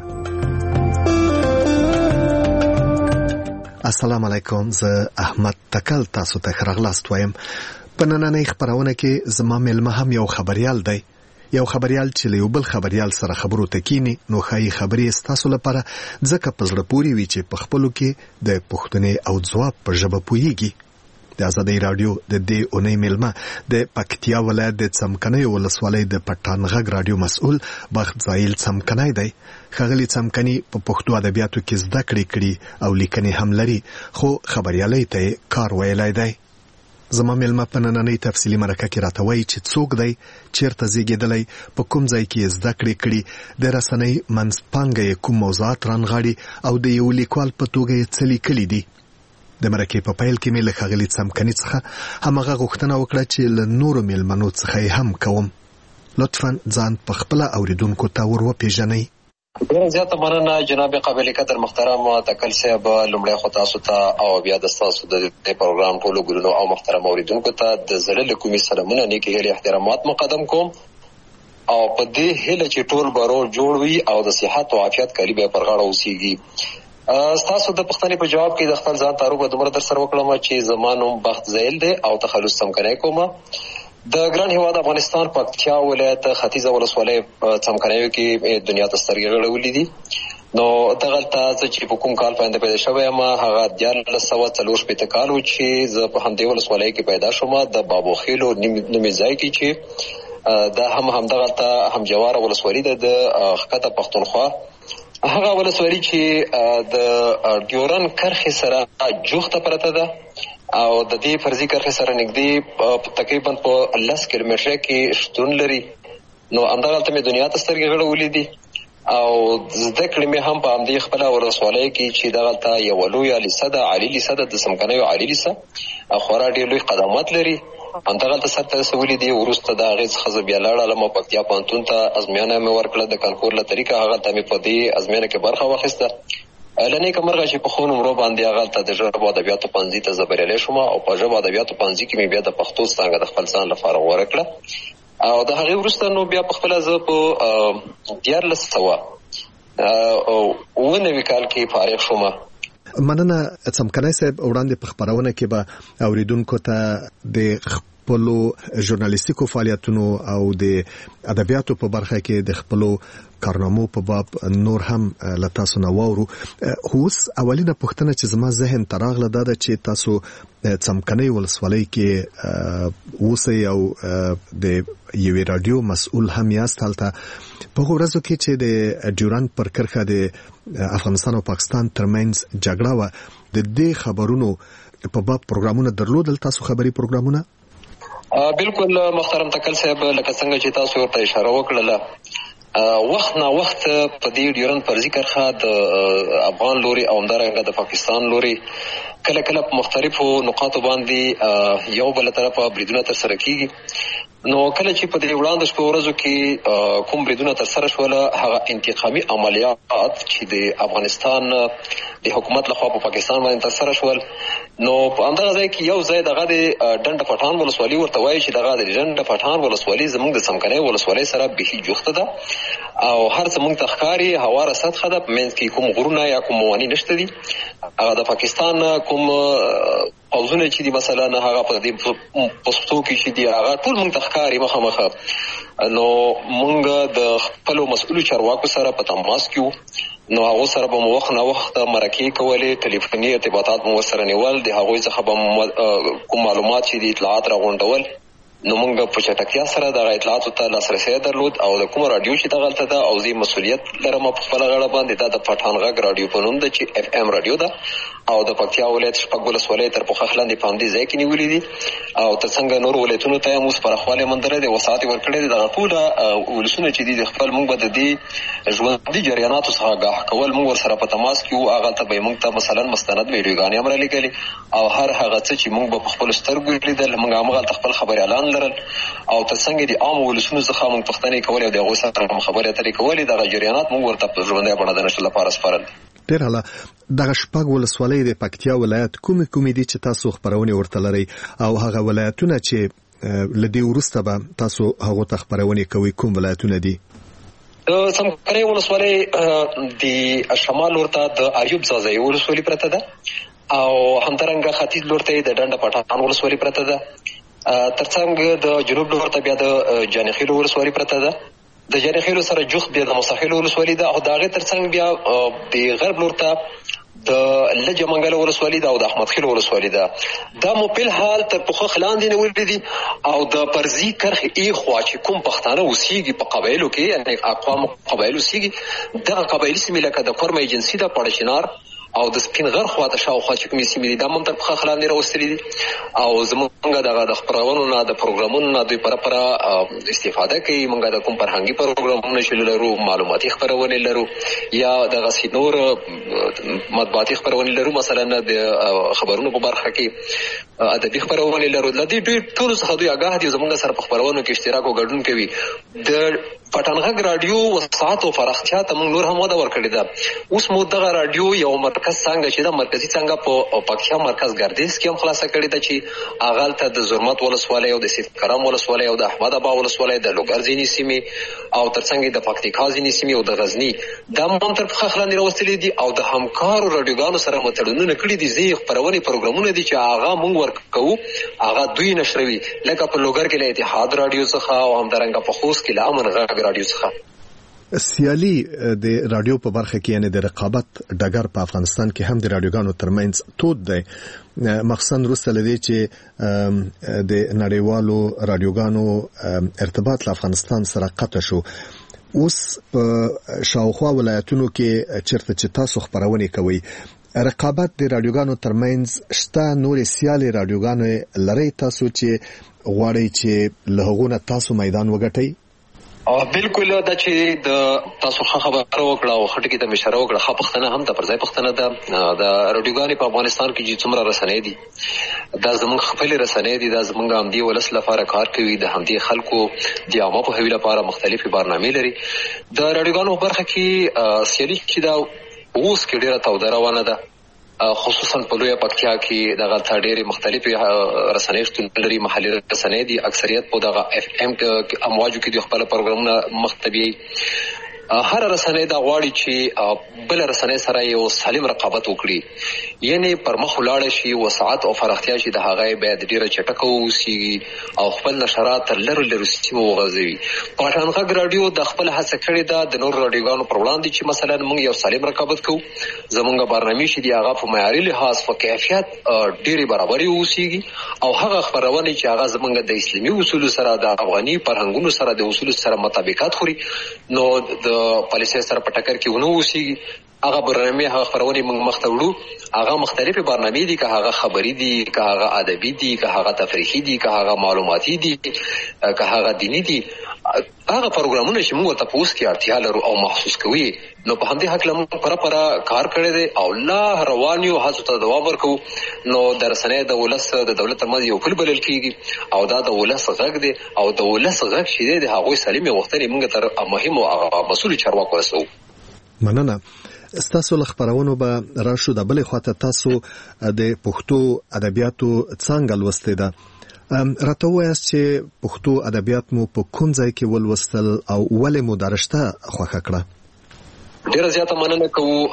السلام علیکم، زه احمد تکل تاسو ته خراغلاست وایم. په نننۍ خبرونه کې زما ملما هم یو خبريال دی، یو خبريال چې له یو بل خبريال سره خبرو تکینی نو خای خبرې ستاسو لپاره ځکه په زړه پوري وي چې په خپلو کې د پښتنې او ځواب په ژبه پوهیږي. د ازادي رادیو د دې اونۍ ملما د پکتیا ولایت د څمکنۍ ولسوالۍ د پټان غږ رادیو مسؤل بخت زایل څمکنۍ دی. خغلی څمکنۍ په پښتو ادبیاتو کې زده کړې کړي او لیکنې هم لري، خو خبريالۍ ته کار ویلای دی. زما ملما په نننۍ تفصیلي مرکه کې راته وایي چې څوک دی، چیرته زیږېدلی، په کوم ځای کې زده کړې کړي، د رسنۍ منځپانګه یې کوم موضوعات رانغاړي او د یو لیکوال په توګه یې څه لیکلي دي. د مرکې په پیل کې مې له ښاغلي څمکني څخه همغه غوښتنه وکړه چې له نورو میلمنو څخه یې هم کوم. لطفا ځان په خپله اوریدونکو ته ور وپېژنئ. ډېره زیاته مننه جناب قابل قدر محترم تکل صاحب. لومړی خو تاسو ته او بیا د ستاسو د پروګرام ټولو ګلونو او محترم اوریدونکو ته د زړه له کومې سلامونه، نیکې هیلې، احترامات مقدم کوم او په دې هیله چې ټول به روغ جوړ وي او د صحت او عافیت کالي به پر غاړه اوسېږي. ستاسو د پوښتنې په جواب کې د خپل ځان تعارف به دومره در سره وکړم چې زما نوم بخت زیل دی او تخلص څمکنۍ کوم. د ګران هیواد افغانستان پکتیا ولایت ختیځه ولسوالۍ څمکنیو کې دنیا ته سترګې غړولې دي. نو دغلته زه چې په کوم کال پیدا پیدا شوی یم هغه دیارلس سوه څلور شپېته کال و چې زه په همدې ولسوالۍ کې پیدا شوم، د بابوخیلو نومي ځای کې چې دا هم همدغلته هم جواره ولسوالي ده د ښکته پښتونخوا. هغه ولسوالي چې د ډیورن کرښې سره جوخته پرته ده او د دې فرضي کرښې سره نږدې تقریبا په لس کیلومتره کې شتون لري. نو همدغلته مې دنیا ته سترګې غړولې دي او زده کړې مې هم په همدې خپله ولسوالۍ کې چې دغلته یوه لویه لیسه ده، عالي لیسه ده، د څمکنیو عالي لیسه، خورا ډېر لوی خدمات لري. همدغلته سرته رسولي دي. وروسته د هغې څخه زه بیا لاړم او پکتیا پوهنتون ته ازموینه مې ورکړه د کانکور له طریقه. هغلته مې په دې ازموینه کې برخه واخیسته. له نیکه مرغه چې په ښو نمرو باندې هغلته د ژبو ادبیاتو پوهنځي ته زه بریالی شوم او په ژبو ادبیاتو پوهنځي کې مې بیا د پښتو څانګه د خپل ځان لپاره غوره کړه او د هغې وروسته نو بیا پخپله زه په دیارلس سوه اووه نوي کال کې فارغ شوم. مننه څمکنۍ صاحب. وړاندې په خبرونه کې به اوریدونکو ته د خپلو ژورنالیستیکو فعالیتونو او د ادبیاتو په برخه کې د خپلو کارنامو په باب نور هم له تاسو نه واورو. اوس اولینه پوښتنه چې زما ذهن ته راغله دا ده چې تاسو څمکنۍ ولسوالۍ کې اوسئ او د یوې راډیو مسؤل هم یاست. هلته په هغو ورځو کې چې د ډیورن پر کرښه د افغانستان او پاکستان ترمنځ جګړه وه، د دې خبرونو په باب پروګرامونه درلودل تاسو خبري پروګرامونه؟ بالکل محترم تکل صاحب، لکه څنګه چې تاسو ورته اشاره وکړله، وخت نا وخت په دې ډیورن فرضي کرښه د افغان لوري او همدارنګه د پاکستان لوري کله کله په مختلفو نقاطو باندې یو بل طرفه بریدونه ترسره کیږي. نو کله چې په دې وړاندې شپو ورځو کې کوم بریدونه ترسره شول، هغه انتقامي عملیات چې د افغانستان د حکومت لخوا په پاکستان باندې ترسره شول، نو په همدغه ځای کې یو ځای دغه د ډنډ پټان ولسوالي ورته وایي چې دغه د ډنډ پټان ولسوالي زموږ د څمکنۍ ولسوالۍ سره بیخي جوخته ده او هر څه موږ ته ښکاري هواره سطحه ده، په منځ کې کوم غرونه یا کوم مواني نشته دي. هغه د پاکستان کوم پوځونه چې دي مثلا هغه په دې پوسټو کې چې دي هغه ټول موږ ته ښکاري مخامخ. نو موږ د خپلو مسؤلو چارواکو سره په تماس کې وو، نو هغو سره به مو وخت نه وخت مرکې کولې، ټلیفوني ارتباطات مو ورسره نیول، د هغوی څخه به کوم معلومات چې دي اطلاعات راغونډول. نو موږ په چټکتیا سره دغه اطلاعاتو ته لاسرسی درلود او د کومه راډیو چې دغلته ده او زه مسؤلیت لرم په خپله غاړه باندې، دا د پټان غږ راډیو په نوم ده چې اف ام راډیو ده او د پکتیا ولایت شپږ ولسوالۍ تر پوښښ لاندې په همدې ځای کې نیولې دي او ترڅنګ نور ولایتونو ته هم اوس پراخوالی موندلی دی، وسعت یې ورکړی دی. دغه ټوله ولسونه چې دي د خپل موږ به د دې ژوندي جریاناتو څخه آګاه کول، موږ ورسره په تماس کې وو. هغه ته به یې موږ ته مثلا مستند ویډیوګانې هم رالیږلې او هر هغه څه چې موږ به په خپلو سترګو لیدل، موږ همغلته خپل خبریالان لرل او ترڅنګ د عامو ولسونو څخه موږ پوښتنې کولې او د هغوی سره هم خبرې اترې کولې. دغه جریانات موږ ورته په ژوندۍ بڼه د نشر لپاره سپارل. ډېر هله دغه شپږ ولسوالۍ د پکتیا ولایت کومې کومې دي چې تاسو خبرونه ورته لرئ او هغه ولایتونه چې لدې وروسته به تاسو هغه ته خبرونه کوي کوم ولایتونه دي؟ د څمکنیو ولسوالۍ د شمال ورته د ایوب ځاځي ولسوالۍ پرته ده او همدارنګه ختیځ لورته د ډنډ پټان ولسوالۍ پرته ده. ترڅنګ د جنوب لورته بیا د جانخیل ولسوالۍ پرته ده. د جانخیل سره جوخ بیا د مستحیل ولسوالۍ ده او د هغې ترڅنګ بیا د غرب لورته د لجه منګل ولسوالۍ ده او د احمد خیل ولسوالۍ ده. دا مو په حال تر پوښښ لاندې نیولې دي او د پرزي کرښې ایخوا چې کوم پښتانه اوسېږي په قبایلو کې، یعنې اقوامو قبایلو اوسېږي، دغه قبایلي سیمې لکه د کورمه ایجنسي ده، پړچنار او د سپین غر خواته شاوخوا چې کومې سیمې دي دا هم تر پښښ لاندې راوستلي دي او زموږ دغه د خپرونو نه د پروګرامونو نه دوی پوره پوره استفاده کوي. موږ د کوم فرهنګي پروګرامونه چې لرو، معلوماتي خپرونې لرو یا دغسې نور مطبوعاتي خپرونې لرو، مثلا د خبرونو په برخه کې ادبي خپرونې لرو. له دې ډېر ټولو څخه دوی آګاه دي، زموږ سره په خپرونو کې اشتراک او ګډون کوي. د پټان غږ راډیو وسعت او پراختیا ته موږ نور هم وده ورکړې ده. اوس مو دغه راډیو یو مرکز څنګه چې د مرکزي څنګه په پکتیا مرکز ګردیز کې هم خلاصه کړې ده چې هغه هلته د زرمت ولسوالۍ او د سید کرم ولسوالۍ او د احمد ابا ولسوالۍ د لوګر ځینې سیمې او ترڅنګ د پکتیکا ځینې سیمې او د غزني دا هم تر پښښ لاندې راوستلي دي او د همکارو راډیوګانو سره مو تړونونه کړي دي. ځینې خپرونې پروګرامونه دي چې هغه موږ ورکوو، هغه دوی نشروي، لکه په لوګر کې له اتحاد راډیو څخه او همدارنګه په خوست کې له امن غږ راډیو څخه. سیالي د رادیو په برخه کې یعنی د رقابت ډګر په افغانستان کې هم د رادیوګانو ترمنځ تود دی، مخصوصا وروسته لدې چې د نړیوالو رادیوګانو ارتباط له افغانستان سره قطع شو. اوس په شاوخوا ولایتونو کې چیرته چې تاسو خبرونه کوي، رقابت د رادیوګانو ترمنځ شته؟ نور سیالي رادیوګانو لري تاسو چې غواړئ چې له هغو نه تاسو میدان وګټئ؟ بالکل دا چې د تاسو خبره وکړه او خټکی ته اشاره وکړه، ښه پښتنه هم د پرځای پښتنه ده. د راډیوګانې په افغانستان کې چې څومره رسنۍ دي دا زموږ خپلې رسنۍ دي، دا زموږ همدې ولس لپاره کار کوي، د همدې خلکو د عامه پوهاوي لپاره مختلفې برنامې لري. د راډیوګانو په برخه کې سیالي چې دا اوس کې ډېره توده روانه ده، خصوصا په لویه پکتیا کې دغه ته ډېرې مختلفې رسنۍ شتون لري، محلي رسنۍ دي، اکثریت په دغه اف ام امواجو کې د خپل پروګرامونه مخ ته بیایي. هر رسنۍ دا غواړي چې بل رسنۍ سره یو سالم رقابت وکړي، یعنی پر مخ ولاړ شي، وسعت او پراختیا شي، د هغه باید ډیره چټکه وسی او خپل نشرات تر لرو لرو سیمو وغځوي. پټان غږ راډیو د خپل هڅه کړې ده د نور راډیوګانو پر وړاندې چې مثلا موږ یو سالم رقابت کوو، زمونږ برنامې شي دی هغه په معیاري لحاظ په کیفیت ډیره برابري وسیږي او هغه خبرونه چې هغه زمونږ د اسلامي اصولو سره، د افغاني فرهنګونو سره، د اصولو سره مطابقت خوري، نو د پالیسي سره په ټکر کې ونه وسیږي. هغه برنامه هغه خبرونه موږ مخ ته وړو، هغه مختلفه برنامې دي، که هغه خبري دي، که هغه ادبي دي، که هغه تفریحي دي، که هغه معلوماتي دي، که هغه دینی دي. هغه پروګرامونه چې موږ ته پوس کې اړتیا لرو او محسوس کوي، نو په همدې حق لمو پر پر کار کړی دی او لا روانیو هڅو ته دوام ورکو. نو درسنه د ولس د دولت ترمنځ یو پل بلل کیږي او دا د ولس غږ دی او د ولس غږ شې دی هغه سالمه وختري موږ تر مهم او مسؤل چارواکو رسو. مننه. ستاسو خبرونه به راشو د بلې خواته تاسو د پښتو ادبیاتو څنګه لوستل ده؟ راته وایاست چې پښتو ادبیات مو په کوم ځای کې ولوستل او ولې مو درشته خوښه کړه؟ ډیره زیاته مننه کوو.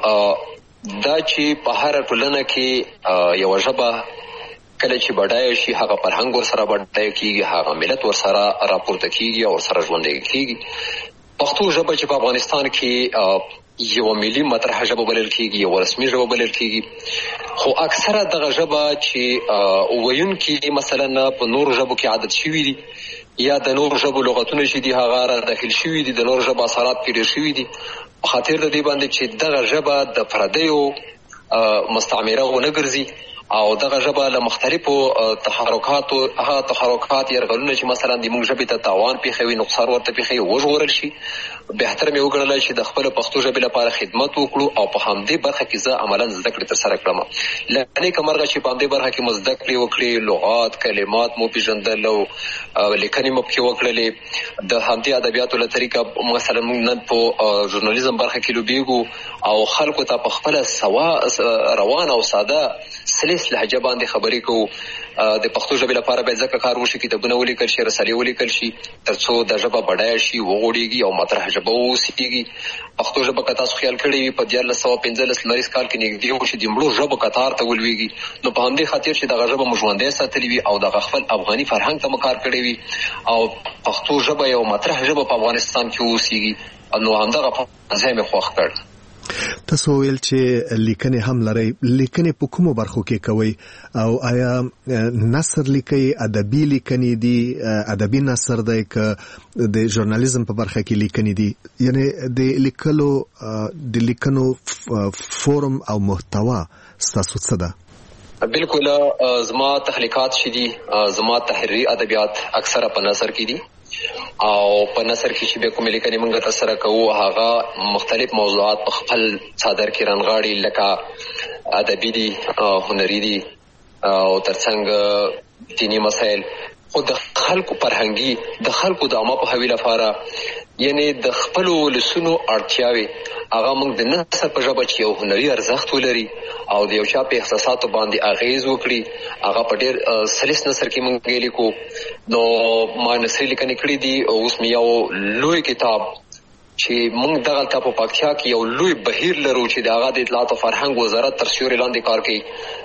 دا چې په هر ټولنه کې یو ژبه کله چې بډای شي، هغه فرهنګ ور سره بډای کیږي، هغه ملت ور سره راپورته کیږي او سره ژوندۍ کیږي. پښتو ژبه چې په افغانستان کې یو ملي مطرح ژبه بلل کیږي، یو رسمي ژبه بلل کیږي، خو اکثره دغه ژبه چې ویونکي مثلا په نور ژبو کې عادت شوي دي یا د نور ژبو لغتونه چې دي هغه را داخل شوي دي، د نور ژبو اثرات پرې شوي دي، په خاطر د دې باندې چې دغه ژبه د پردیو مستعمره ونه ګرځي او دغه ژبه له مختلفو تحرکاتو هغه تحرکات یرغلونه چې مثلا د موږ ژبې ته تاوان پیښوي نقصان ورته پیښوي وژغورل شي. بهتر مې وګڼله چې د خپل پښتو ژبې لپاره خدمت وکړو او په همدې برخه کې زه عملا زده کړې ترسره کړم. له نیکه مرغه چې په همدې برخه کې مو زده کړې وکړې، لغات کلمات مو پیژندل او لیکنې مو پکې وکړلې. د همدې ادبیاتو له طریقه مثلا موږ نن په ژورنالیزم برخه کې لوبېږو او خلکو ته په خپله سوا روان او ساده سلیس لهجه باندې خبرې کوو. د پښتو ژبې لپاره باید ځکه کار وشي، کتابونه ولیکل شي، رسالې ولیکل شي، تر څو د ژبه بډایه شي، وغوړېږي او مطرح ژبه واوسېږي. پښتو ژبه که تاسو خیال کړی وي په دیارلس سوه پنځلس لمریز کال کې نږدې وشي د مړو ژبو قطار ته ولوېږي. نو په همدې خاطر چې دغه ژبه مو ژوندی ساتلې وي او دغه خپل افغاني فرهنګ ته مو کار کړی وي او پښتو ژبه یو مطرح ژبه په افغانستان کې واوسېږي، نو همدغه ځای مې خوښ کړ. تاسو ویل چې لیکنې هم لرئ، لیکنې په کومو برخو کې کوئ او آیا نثر لیکئ، ادبي لیکنې دي، ادبي نثر دی که د ژورنالیزم په برخه کې لیکنې دي؟ یعنی د لیکلو د لیکنو فورم او محتوا ستاسو څه ده؟ بالکل زما تخلیقات چې دي، زما تحریري ادبیات اکثره په نثر کې دي او په نثر کې چې به کومې لیکنې موږ ترسره کوو هغه مختلف موضوعات په خپل څادر کې رانغاړي، لکه ادبي دي، هنري دي او ترڅنګ دینی مسایل. خو د خلکو فرهنګي د خلکو د عامه پوهاوي لپاره یعنی د خپلو ولسونو اړتیاوې هغه موږ د نثر په ژبه چې یو هنري ارزښت ولري او د یو چا په احساساتو باندې اغیز وکړي هغه په ډېر سلیس نثر کې موږ لیکو. نو ما نثري لیکنې کړې دي. اوس مې یو لوی کتاب چې موږ دغلته په پکتیا کې یو لوی بهیر لرو چې د هغه د اطلاعات او فرهنګ وزارت تر سیوري لاندې کار کوي،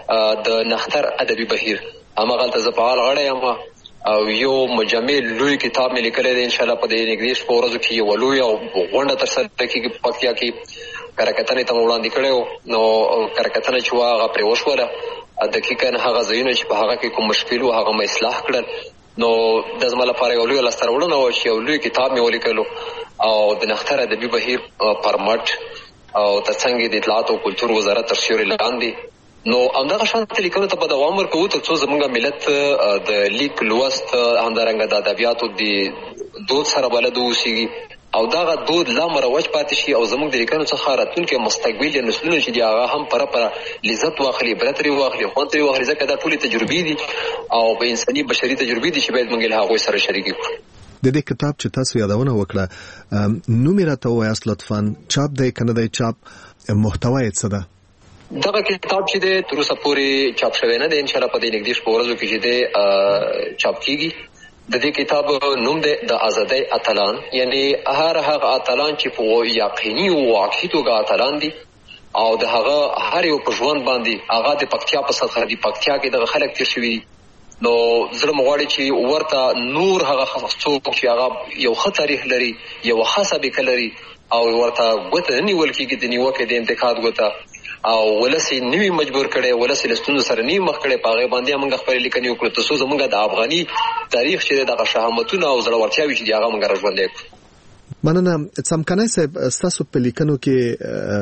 د نختر ادبي بهیر. هماغلته زه فعال غړی یم او یو مجمع لوی کتاب مې لیکلی دی. انشاءالله په دې نږدې شپو ورځو کې یوه لویه غونډه ترسره کېږي په پکتیا کې. کرکتنې ته مو وړاندې کړی و، نو کرکتنه چې وه هغه پرې وشوله. دقیقا هغه ځایونه چې په هغه کې کوم مشکل و هغه مې اصلاح کړل. نو د زما لپاره یو لویه لاسته راوړنه وه چې یو لوی کتاب مې ولیکلو او د نختر ادبي بهیر پرمټ او ترڅنګ د اطلاعات او کلتور وزارت تر سیوري لاندې. نو همدغه شانتې لیکنو ته به دوام ورکوو تر څو زموږ ملت د لیک لوست همدارنګه د ادبیاتو د دود سره بلد واوسېږي او دغه دود لا مروج پاتې شي او زموږ د لیکنو څخه راتلونکي مستقبل یا نسلونه چې دي هغه هم پره پره لذت واخلي، عبرت ترې واخلي، خوند ترې واخلي، ځکه دا ټولې تجربې دي او په انساني بشري تجربې دي چې باید موږ له هغوی سره شریکې کړو. د دې کتاب چې تاسو یادونه وکړه نوم یې راته ووایاست لطفا، چاپ دی که نه دی چاپ، محتوا یې څه ده؟ دغه کتاب چې دی تر اوسه پورې چاپ شوی نه دی. انشاءالله په دې نږدې شپو ورځو کې چې دی چاپ کېږي. د دې کتاب نوم دی د ازادۍ اتلان، یعنی هر هغه اتلان چې په یقیني او واقعي توګه اتلان دي او د هغه هر یو په ژوند باندې هغه د پکتیا په سطحه د پکتیا کې دغه خلک تېر شوي دي. نو زړه مې غواړي چې ورته نور هغه څوک چې هغه یو ښه تاریخ لري، یو ښه سابقه لري او ورته ګوته نه نیول کېږي د نیوکې د انتقاد ګوته او ولس یې نوي مجبور کړی، ولس یې له ستونزو سره نوي مخ کړی، په هغې باندې موږ خپلې لیکنې وکړو تر څو زموږ د افغاني تاریخ چې دی دغه شهامتونه او زړورتیاوې چې دي هغه موږ راژوندی کړو. مننه. څمکنی صاحب، ستاسو په لیکنو کې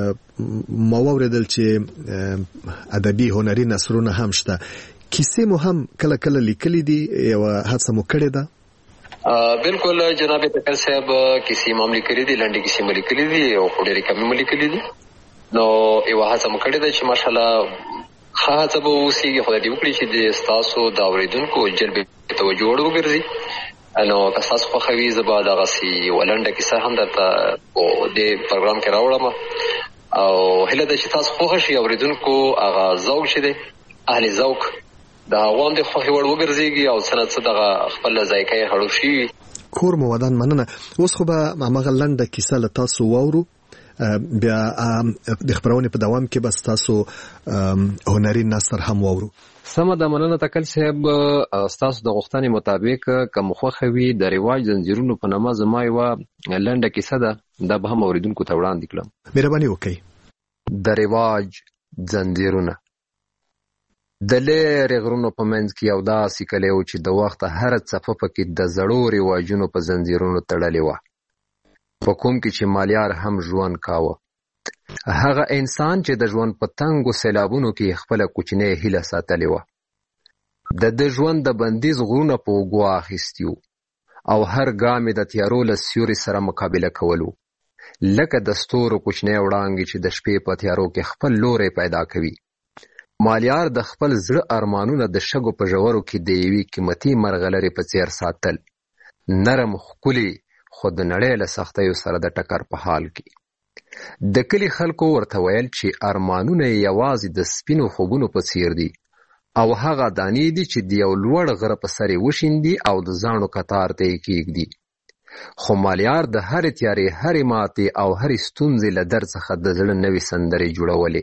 ما واورېدل چې ادبي هنري نثرونه هم شته، کیسې مو هم کله کله لیکلي دي، یوه هڅه مو کړې ده؟ بالکل جناب تکل صاحب، کیسې مو هم لیکلي دي، لنډې کیسې مو لیکلي دي او خو ډېرې کمې مو لیکلي دي. نو یوه هڅه مو کړې ده چې ماشاءالله ښه هڅه به واوسېږي، خدای دې وکړي چې د ستاسو د اورېدونکو جلب توجه وړ وګرځي. نو که ستاسو خوښوي زه به دغسې یوه لنډه کیسه هم درته په دې پروګرام کې راوړم او هیله ده چې تاسو خوښه شي، اورېدونکو هغه ذوق چې دی اهل ذوق د هغو هم د خوښې وړ وګرځېږي او څه نه څه دغه خپله ذایقه یې خړوب شي. کور مو ودان. مننه. اوس خو به هماغه لنډه کیسه له تاسو واورو، بیا د خبرونې په دوام کې به ستاسو هنري نثر هم واورو. سمه ده، مننه تکل صاحب. ستاسو د غوښتنې مطابق که مو خوښه وي د رواج زنځیرونو په نامه زما یوه لنډه کیسه ده، دا به هم اورېدونکو ته وړاندې کړم. مهرباني وکړئ. د رواج زنځیرونه. د لرې غرونو په منځ کې یو داسې کلی و چې د وخته هره څپه پکې د زړو رواجونو په زنځیرونو تړلې وه، په کوم کې چې مالیار هم ژوند کاوه. هغه انسان چې د ژوند په تنګو سیلابونو کې خپل کوچنی هیله ساتلې و. د د ژوند د بندیز غرونه په اوږو اخیستي او هر ګام د تیارو له سیوري سره مقابله کولو، لکه د ستورو کوچنی وړانګې چې د شپې په تیارو کې خپل لوری پیدا کوي. مالیار د خپل زړه ارمانونه د شګو په ژورو کې د یوې قیمتي مرغلرې په څیر ساتل، نرم ښکلي خو د نړۍ له سختیو سره د ټکر په حال کې. د کلي خلکو ورته ویل چې ارمانونه یې یوازې د سپینو خوبونو په څیر دي او هغه دانې دي چې د یو لوړ غره په سر یې وشیندي او د زاڼو کتار ته یې کیږدي. خو مالیار د هرې تیارې، هرې ماتې او هرې ستونزې له درد څخه د زړه نوې سندرې جوړولې.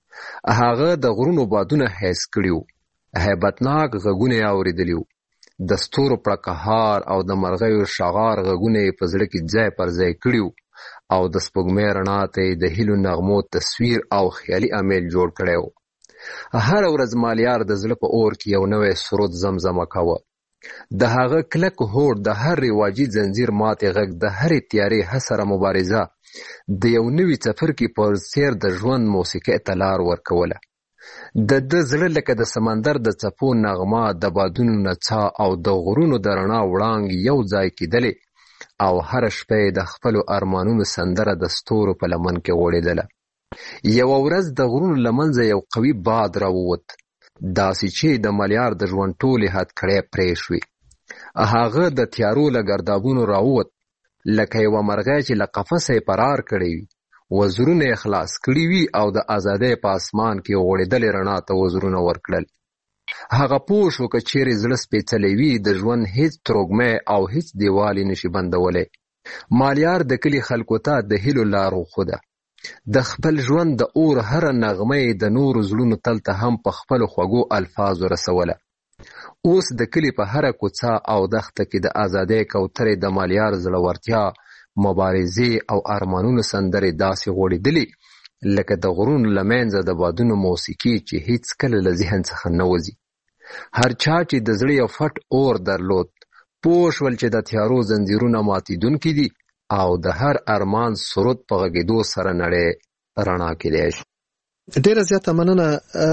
هغه د غرونو بادونه حس کړي وو، هیبتناک غږونه یې اورېدلي وو، د ستورو پړکهار او د مرغیو شغار غږونه یې په زړه کې ځای پر ځای کړي وو او د سپوږمۍ رڼا ته یې د هیلو نغمو تصویر او خیالي امیل جوړ کړی و. هره ورځ مالیار د زړه په اور کې یو نوی سرود زمزمه کوه. د هغه کلک هوډ، د هر رواجي ځنځیر ماتې غږ، د هرې تیارې حسره مبارزه د یو نوي څپرکي په څیر د ژوند موسیقۍ ته لار ورکوله. د ده زړه لکه د سمندر د څپو نغمه، د بادونو نڅا او د غرونو د رڼا وړانګې یو ځای کېدلې او هره شپه د خپلو ارمانونو سندره د ستورو په لمن کې غوړېدله. یوه ورځ د غرونو له منځه یو قوي باد راووت، داسې چې د مالیار د ژوند ټولې هتکړۍ پرې شوې. هغه د تیارو له ګردابونو راووت لکه یوه مرغۍ چې له قفسه یې فرار کړی وي، وزرونه یې خلاص کړي وي او د ازادۍ په اسمان کې غوړېدلې رڼا ته وزرونه ورکړل. هغه پوه شو که چیرې زړه سپېڅلی وي، د ژوند هیڅ تروږمی او هیڅ دیوال یې نشي بندولی. مالیار د کلي خلکو ته د هیلو لار وښوده. د خپل ژوند د اور هره نغمه یې د نورو زړونو تل ته هم په خپلو خوږو الفاظو رسوله. اوس د کلي په هره کوڅه او دښته کې د ازادۍ کوترې د مالیار زړورتیا، مبارزې او ارمانونو سندرې داسې غوړېدلې لکه د غرونو له منځه د بادونو موسیقي چې هیڅکله له ذهن څخه نه وځي. هر چا چې د زړه یو فټ اور درلود پوه شول چې د تیارو زنځیرونه ماتېدونکي دي او د هر ارمان سرود په غږېدو سره نړۍ رڼا کېدای شي. ډېره زیاته مننه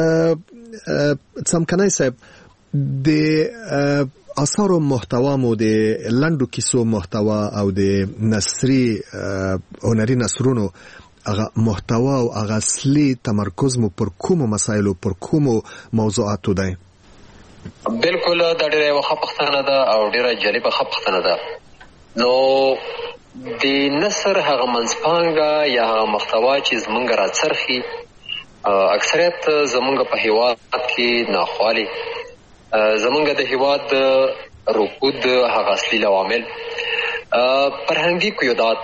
څمکنی صاحب. د اثارو محتوا مو د لنډو کیسو محتوا او د نثري هنري نثرونو هغه محتوا او هغه اصلي تمرکز مو پر کومو مسایلو، پر کومو موضوعاتو دی؟ بالکل دا ډېره یوه ښه پوښتنه ده او ډېره جالبه ښه پوښتنه ده. نو د نثر هغه منځپانګه یا هغه محتوا چې زمونږ راڅرخي اکثریت زمونږ په هیواد کې ناخوالې، زمونږ د هیواد رکود هغه اصلي عوامل فرهنګي قیودات،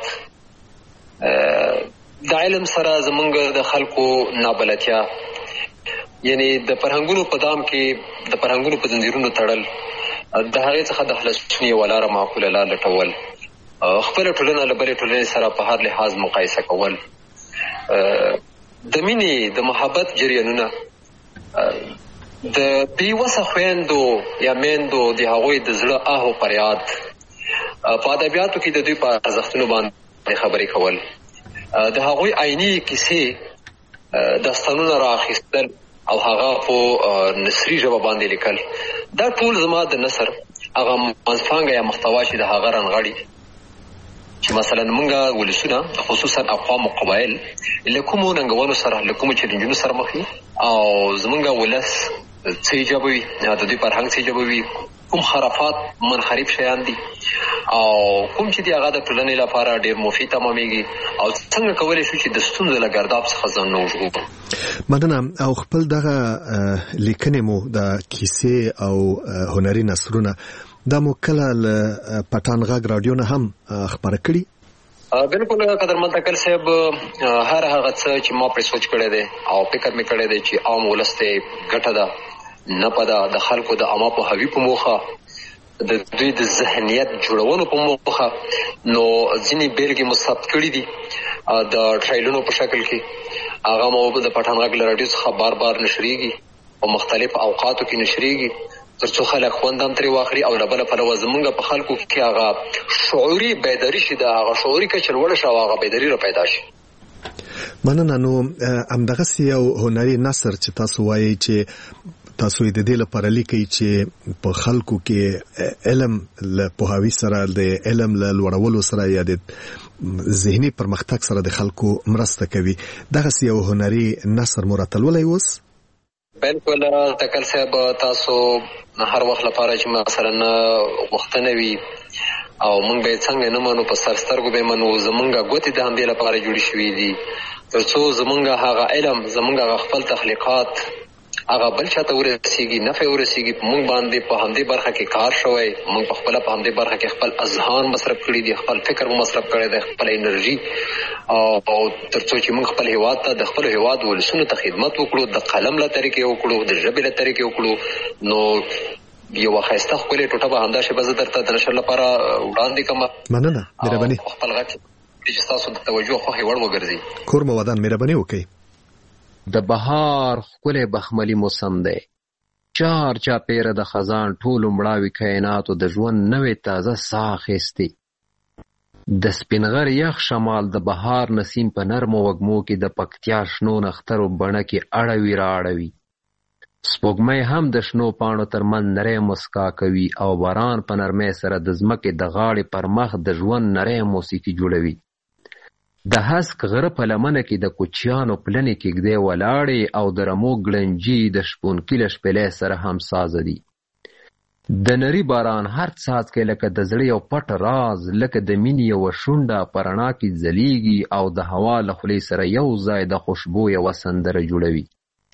د علم سره زمونږ د خلکو نابلدتیا، یعنی د فرهنګونو په دام کې د فرهنګونو په زنځیرونو تړل، د هغې څخه د خلاصون یوه لاره معقوله لار لټول، خپله ټولنه له بلې ټولنې سره په هر لحاظ مقایسه کول، د مینې د محبت جریانونه، د بېوسه خویندو یا میندو د هغوی د زړه آه و فریاد، په ادبیاتو کې د دوی په ارزښتونو باندې خبرې کول، د هغوی عیني کیسې داستانونه رااخیستل او هغه په نثري ژبه باندې لیکل، دا ټول زما د نثر هغه منځپانګه یا محتوا چې د هغه رانغاړي چې مثلا مونږ ولسونه خصوصا اقوام او قبایل له کومو ننګونو سره له کومو چیلنجونو سره مخ دي او زمونږ ولس څه ایجابوي، د دوی فرهنګ څه ایجابوي، کوم خرافات منحرف شیان دي او کوم چې دی هغه د ټولنې لپاره ډېر مفید تمامېږي او څنګه کولی شو چې د ستونزو له ګرداب څخه ځان نه وژغورو. مننه. او خپل دغه لیکنې مو د کیسې او هنري نثرونه دا مو کله له پټان غږ راډیو نه هم خپاره کړي؟ بالکل قدرمن تکل صاحب، هر هغه څه چې ما پرې سوچ کړی دی او فکر مې کړی دی چې عام ولس ته ګټه ده نه پده، د خلکو د عامه پوهاوي په موخه، د دوی د ذهنیت جوړولو په موخه، نو ځینې بیلګې مو ثبت کړي دي د ټرایلونو په شکل کې. هغه مو د پټان غږ له راډیو څخه بار بار نشریږي او مختلف اوقاتو کې نشریږي تر څو خلک خوند هم ترې واخلي او له بله پلوه زمونږ په خلکو کې هغه شعوري بیداري شي، د هغه شعوري کچه لوړه شي او هغه بیداري را پیدا شي. مننه. نو همدغه یو هنري نثر چې تاسو وایي چې تاسو د دې لپاره لیکي چې په خلکو کې علم له پوهاوی سره د علم له لوړولو سره یا د ذهني پرمختګ سره د خلکو مرسته کوي. دغه یو هنري نثر مرتلولای اوس؟ بالکل تکل صاحب، تاسو هر وخت لپاره چې مثلا وختنه وي او مونږ به څنګه نه مانو په سر سترګو به منو، زمونږه ګوتې د همدې لپاره جوړې شوې دي ترڅو زمونږه هغه علم، زمونږه خپل تخلیقات هغه بل چاته ورسیږي، نفع ورسیږي. مونږ باندې په همدې برخه کې کار شوی، مونږ په خپل په همدې برخه کې خپل اذهان مصرف کړي دي، خپل فکر مصرف کړي دی، خپل انرژي، او ترڅو چې مونږ خپل هیواد ته د خپل هیواد ولسونو ته خدمت وکړو، د قلم له طریقې وکړو، د ژبې له طریقې وکړو. نو یو خسته خپل ټوټه به همدا شی به درته د نشر لپاره وړاندې کوم. مننه، مهرباني. خپل غږ چې تاسو د توجه خو هیوړ وګرځي. کور مو ودان، مهرباني وکړئ. د بهار ښکلی بخملي موسم دی، چار چاپیره د خزان ټولو مړاوي کائناتو د ژوند نوې تازه ساه اخیستې. د سپینغر یخ شمال د بهار نسیم په نرمو وږمو کې د پکتیا شنو نخترو بڼه کې اړوي را اړوي. سپوږمۍ هم د شنو پاڼو ترمنځ نری مسکا کوي او باران په نرمۍ سره د ځمکې د غاړې پر مخ د ژوند نری موسیقي جوړوي. د هسک غره په لمنه کې د کوچیانو پلنې کېږدۍ ولاړې او د رمو ګړنجي د شپونکي له شپېلۍ سره همسازه دي. د نري باران هر څاڅکی لکه د زړه یو پټ راز، لکه د مینې یوه شونډه په رڼا کې ځلیږي او د هوا له خولې سره یو ځای د خوشبو یوه سندره جوړوي.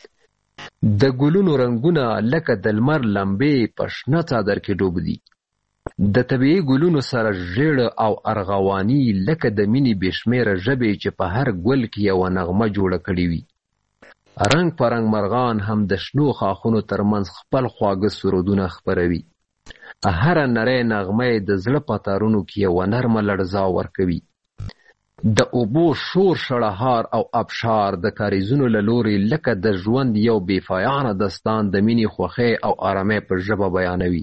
د ګلونو رنګونه لکه د لمر لمبې په شنه څادر کې ډوب دي. د طبیعي ګلونو سره ژیړ او ارغواني لکه د مینې بېشمېره ژبې چې په هر ګل کې یوه نغمه جوړه کړې وي. رنګ په رنګ مرغان هم د شنو خاښونو ترمنځ خپل خواږه سرودونه خپروي. هره نری نغمه یې د زړه په تارونو کې یوه نرمه لړزا ورکوي. د اوبو شور شړهار او ابشار د کاریزونو له لورې لکه د ژوند یو بېپایانه داستان د مینې خوښۍ او آرامۍ په ژبه بیانوي.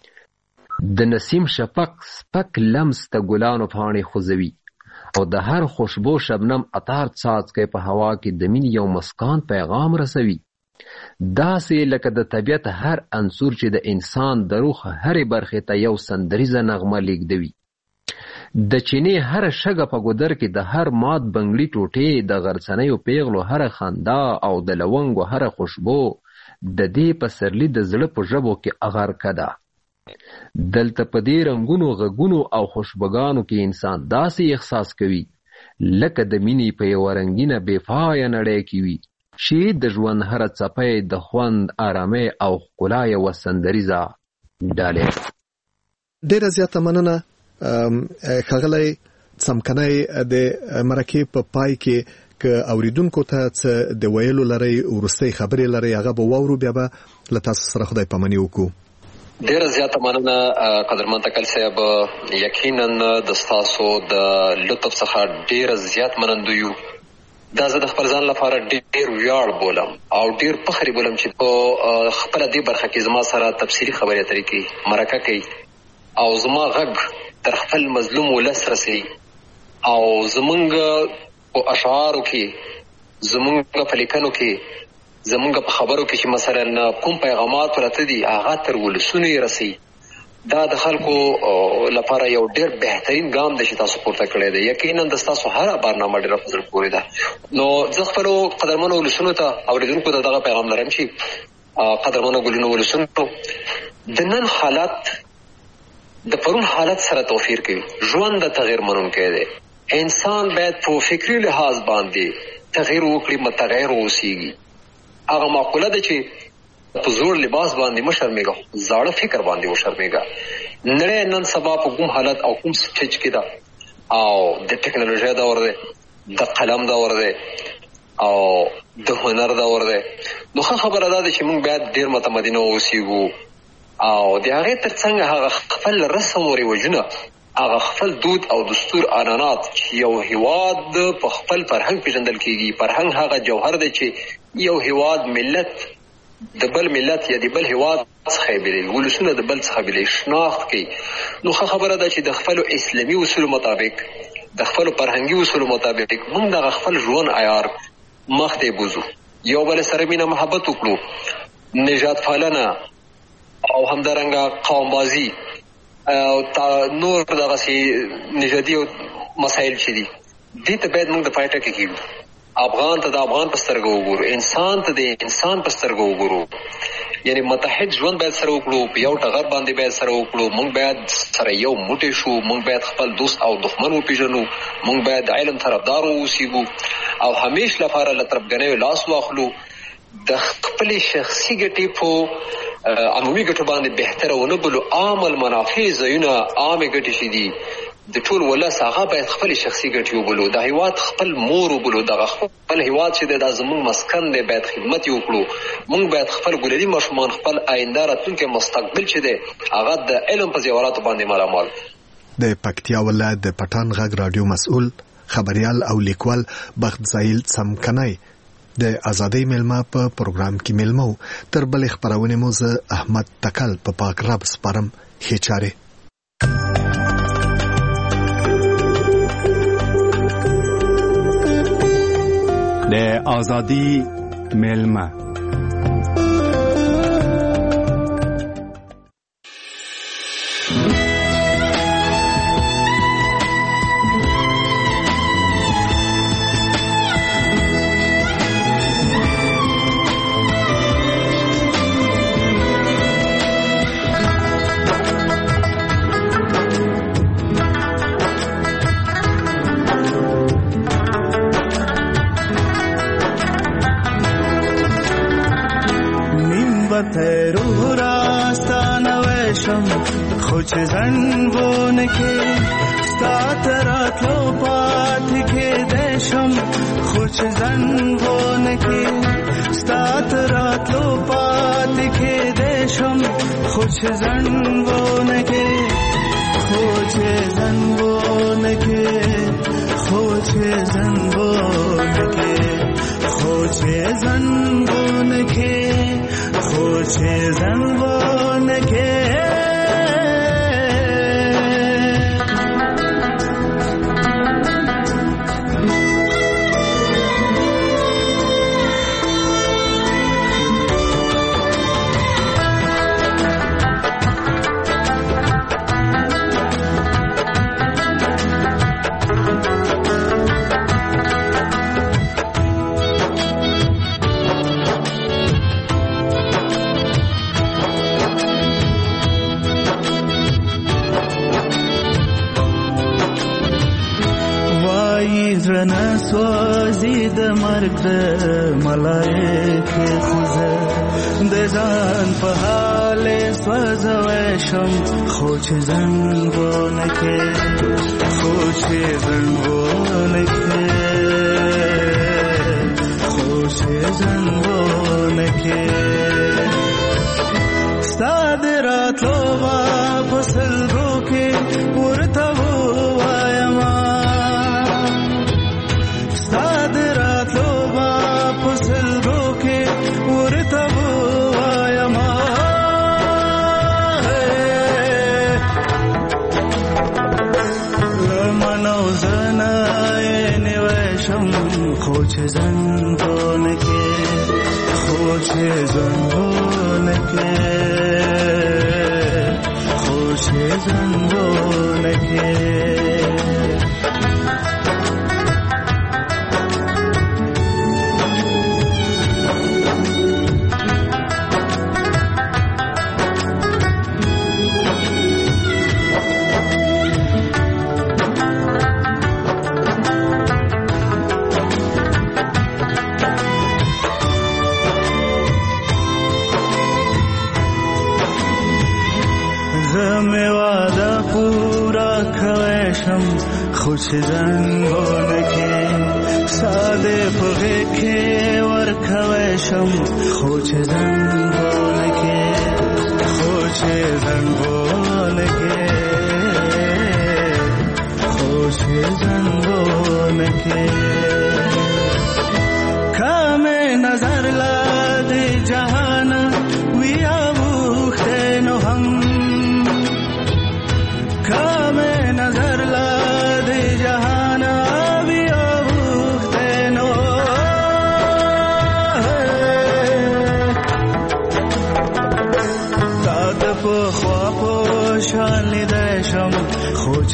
د نسیم شفق سپک لمس د ګلانو پاڼې خوځوي او د هر خوشبو شبنم عطار څاڅکی په هوا کې د مینې یو مسکان پیغام رسوي. داسې لکه د طبیعت هر عنصر چې د انسان د روح هرې برخې ته یو سندریزه نغمه لیږدوي. د چینې هر شګه په ګودر کې د هر مات بنګړي ټوټې، د غرڅنیو پیغلو هر خندا او د لونګو هر خوشبو د دې پسرلي د زړه په ژبو کې اغرکه ده. دلته په دې رنګونو، غږونو او خوشبوګانو کې انسان داسې احساس کوي لکه د مینې په یوه رنګینه بېپایه نړۍ کې وي چې د ژوند هره څپۍ د خوند، آرامۍ او ښکلا یوه سندریزه ډالۍ. ډېره زیاته مننه ښاغلی څمکنی. د مرکې په پای کې که اوریدونکو ته څه د ویلو لرئ، وروستۍ خبرې لرئ، هغه به واورو، بیا به له تاسو سره خدای پاماني وکړو. ډیره زیاته مننه قدرمن تکل صاحب. یقینا د ستاسو د لطف څخه ډیره زیات منندوی یو. دا زه د خپل ځان لپاره ډیر ویاړ بولم او ډیر فخر بولم چې په خپله دې برخه کې زما سره تفصیلي خبرې اترې کوي، مرکه کوي او زما غږ تر خپل مظلوم ولس رسوي او زمونږ په اشعارو کې، زمونږ په لیکنو کې، زمونږ په خبرو کې چې مثلا کوم پیغامات پراته دي هغه تر ولسونو یې رسي. دا د خلکو لپاره یو ډېر بهترین ګام دی چې تاسو پورته کړی دی. یقینا د ستاسو هره برنامه ډېره په زړه پورې ده. نو زه خپلو قدرمنو ولسونو ته اورېدونکو ته دغه پیغام لرم چې قدرمنو ګلونو ولسونو، د نن حالت د پرون حالت سره توفیر کوي. ژوند د تغییر منونکی دی. انسان باید په فکري لحاظ باندې تغییر وکړي، متغیر اوسیږي. هغه معقوله ده چې په زوړ لباس باندې مه شرمېږه، زاړه فکر باندې وشرمېږه. نړۍ نن سبا په کوم حالت او کوم سټیج کې ده او د ټکنالوژۍ دور دی، د قلم دور دی او د هنر دور دی. نو ښه خبره دا ده چې موږ باید ډېر متمدنه واوسېږو او د هغې تر څنګ هغه خپل رسم و رواجونه، هغه خپل دود او دستور عنعنات چې یو هیواد په خپل فرهنګ پیژندل کېږي. فرهنګ هغه جوهر دی چې یو هیواد ملت د بل ملت یا د بل هیواد څخه بېلوي، ولسونه د بل څخه بېلوي، شناخت کوي. نو ښه خبره ده چې د خپلو اسلامي اصولو مطابق د خپل فرهنګي اصول مطابق موږ د خپل ژوند عیار مخته بوزو، یو بل سره مینه محبت وکړو، نجات پالنه او همدارنګه قوم بازی او نور دغه سي نژادي مسایل چې دي دې ته باید موږ د پایټه کې کېږو. افغان ته د افغان په سترګه وګورو، انسان ته د انسان په سترګه وګورو، یعنی متحد ژوند باید سره وکړو، په یو ټغر باندې باید سره وکړو، موږ باید سره یو موټی شو، موږ باید خپل دوست او دښمن وپېژنو، موږ باید د علم طرفدار واوسېږو او همیش لپاره له تربګنیو لاس واخلو. د خپلې شخصي ګټې په عمومي ګټو باندې بهتره ونه بلو. عام المنافع ځایونه عامې ګټې چې دي د ټول ولس هغه باید خپل شخصي ګټې وبلو، د هیواد خپل مور وبلو، دغه خپل هیواد چې دا زموږ مسکن دی باید خدمت یې وکړو. موږ باید خپل ګلري ماشومان خپل آینده راتلونکی مستقبل چې دی هغه د علم په زیوراتو باندې مالامال. د پکتیا ولایت د پټان غږ رادیو مسؤل خبريال او لیکوال بخت زایل سمکنای د ازادۍ ملما په پروګرام کې ملمو. تر بل خبرونه مو زه احمد تکل په پاک رب سپارم. هچاره د ازادۍ ملما تیرو راستان وشم خوش زنبون که ستات راتلو پات که دشم خوش زنبون که ستات راتلو پات که دشم خوش زنبون که خوش زنبون که خوش زنبون که خوش زنبون که خوش زنبون که سوازی د مرګ د ملائکه خوزه د ځان په حال سوځوي شم خوش زنګونه کې خوش زنګونه کې خوش زنګونه کې ستاد راتلو واپس لرو کې ورته وایم خوش زنبون که خوش زنبون که خوش زنبون که خوش زنبون که ساده پغه که ورکوشم خوش زنبون که خوش زنبون که خوش زنبون که کام نظر لاد جهان ویا بوخته نو هم کام نظر لاد جهان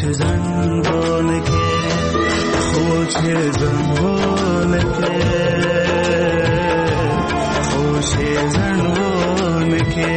زنبون که خوش زنبون که خوش زنبون که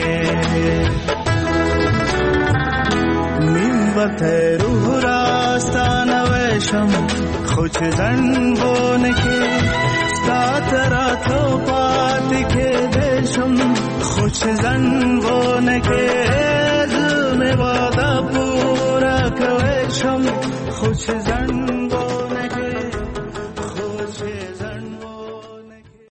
نیم وقت روح راستان وشم خوش زنبون که سات راتو پات که دشم خوش زنبون که زم وعده پورا کوشم خوش زن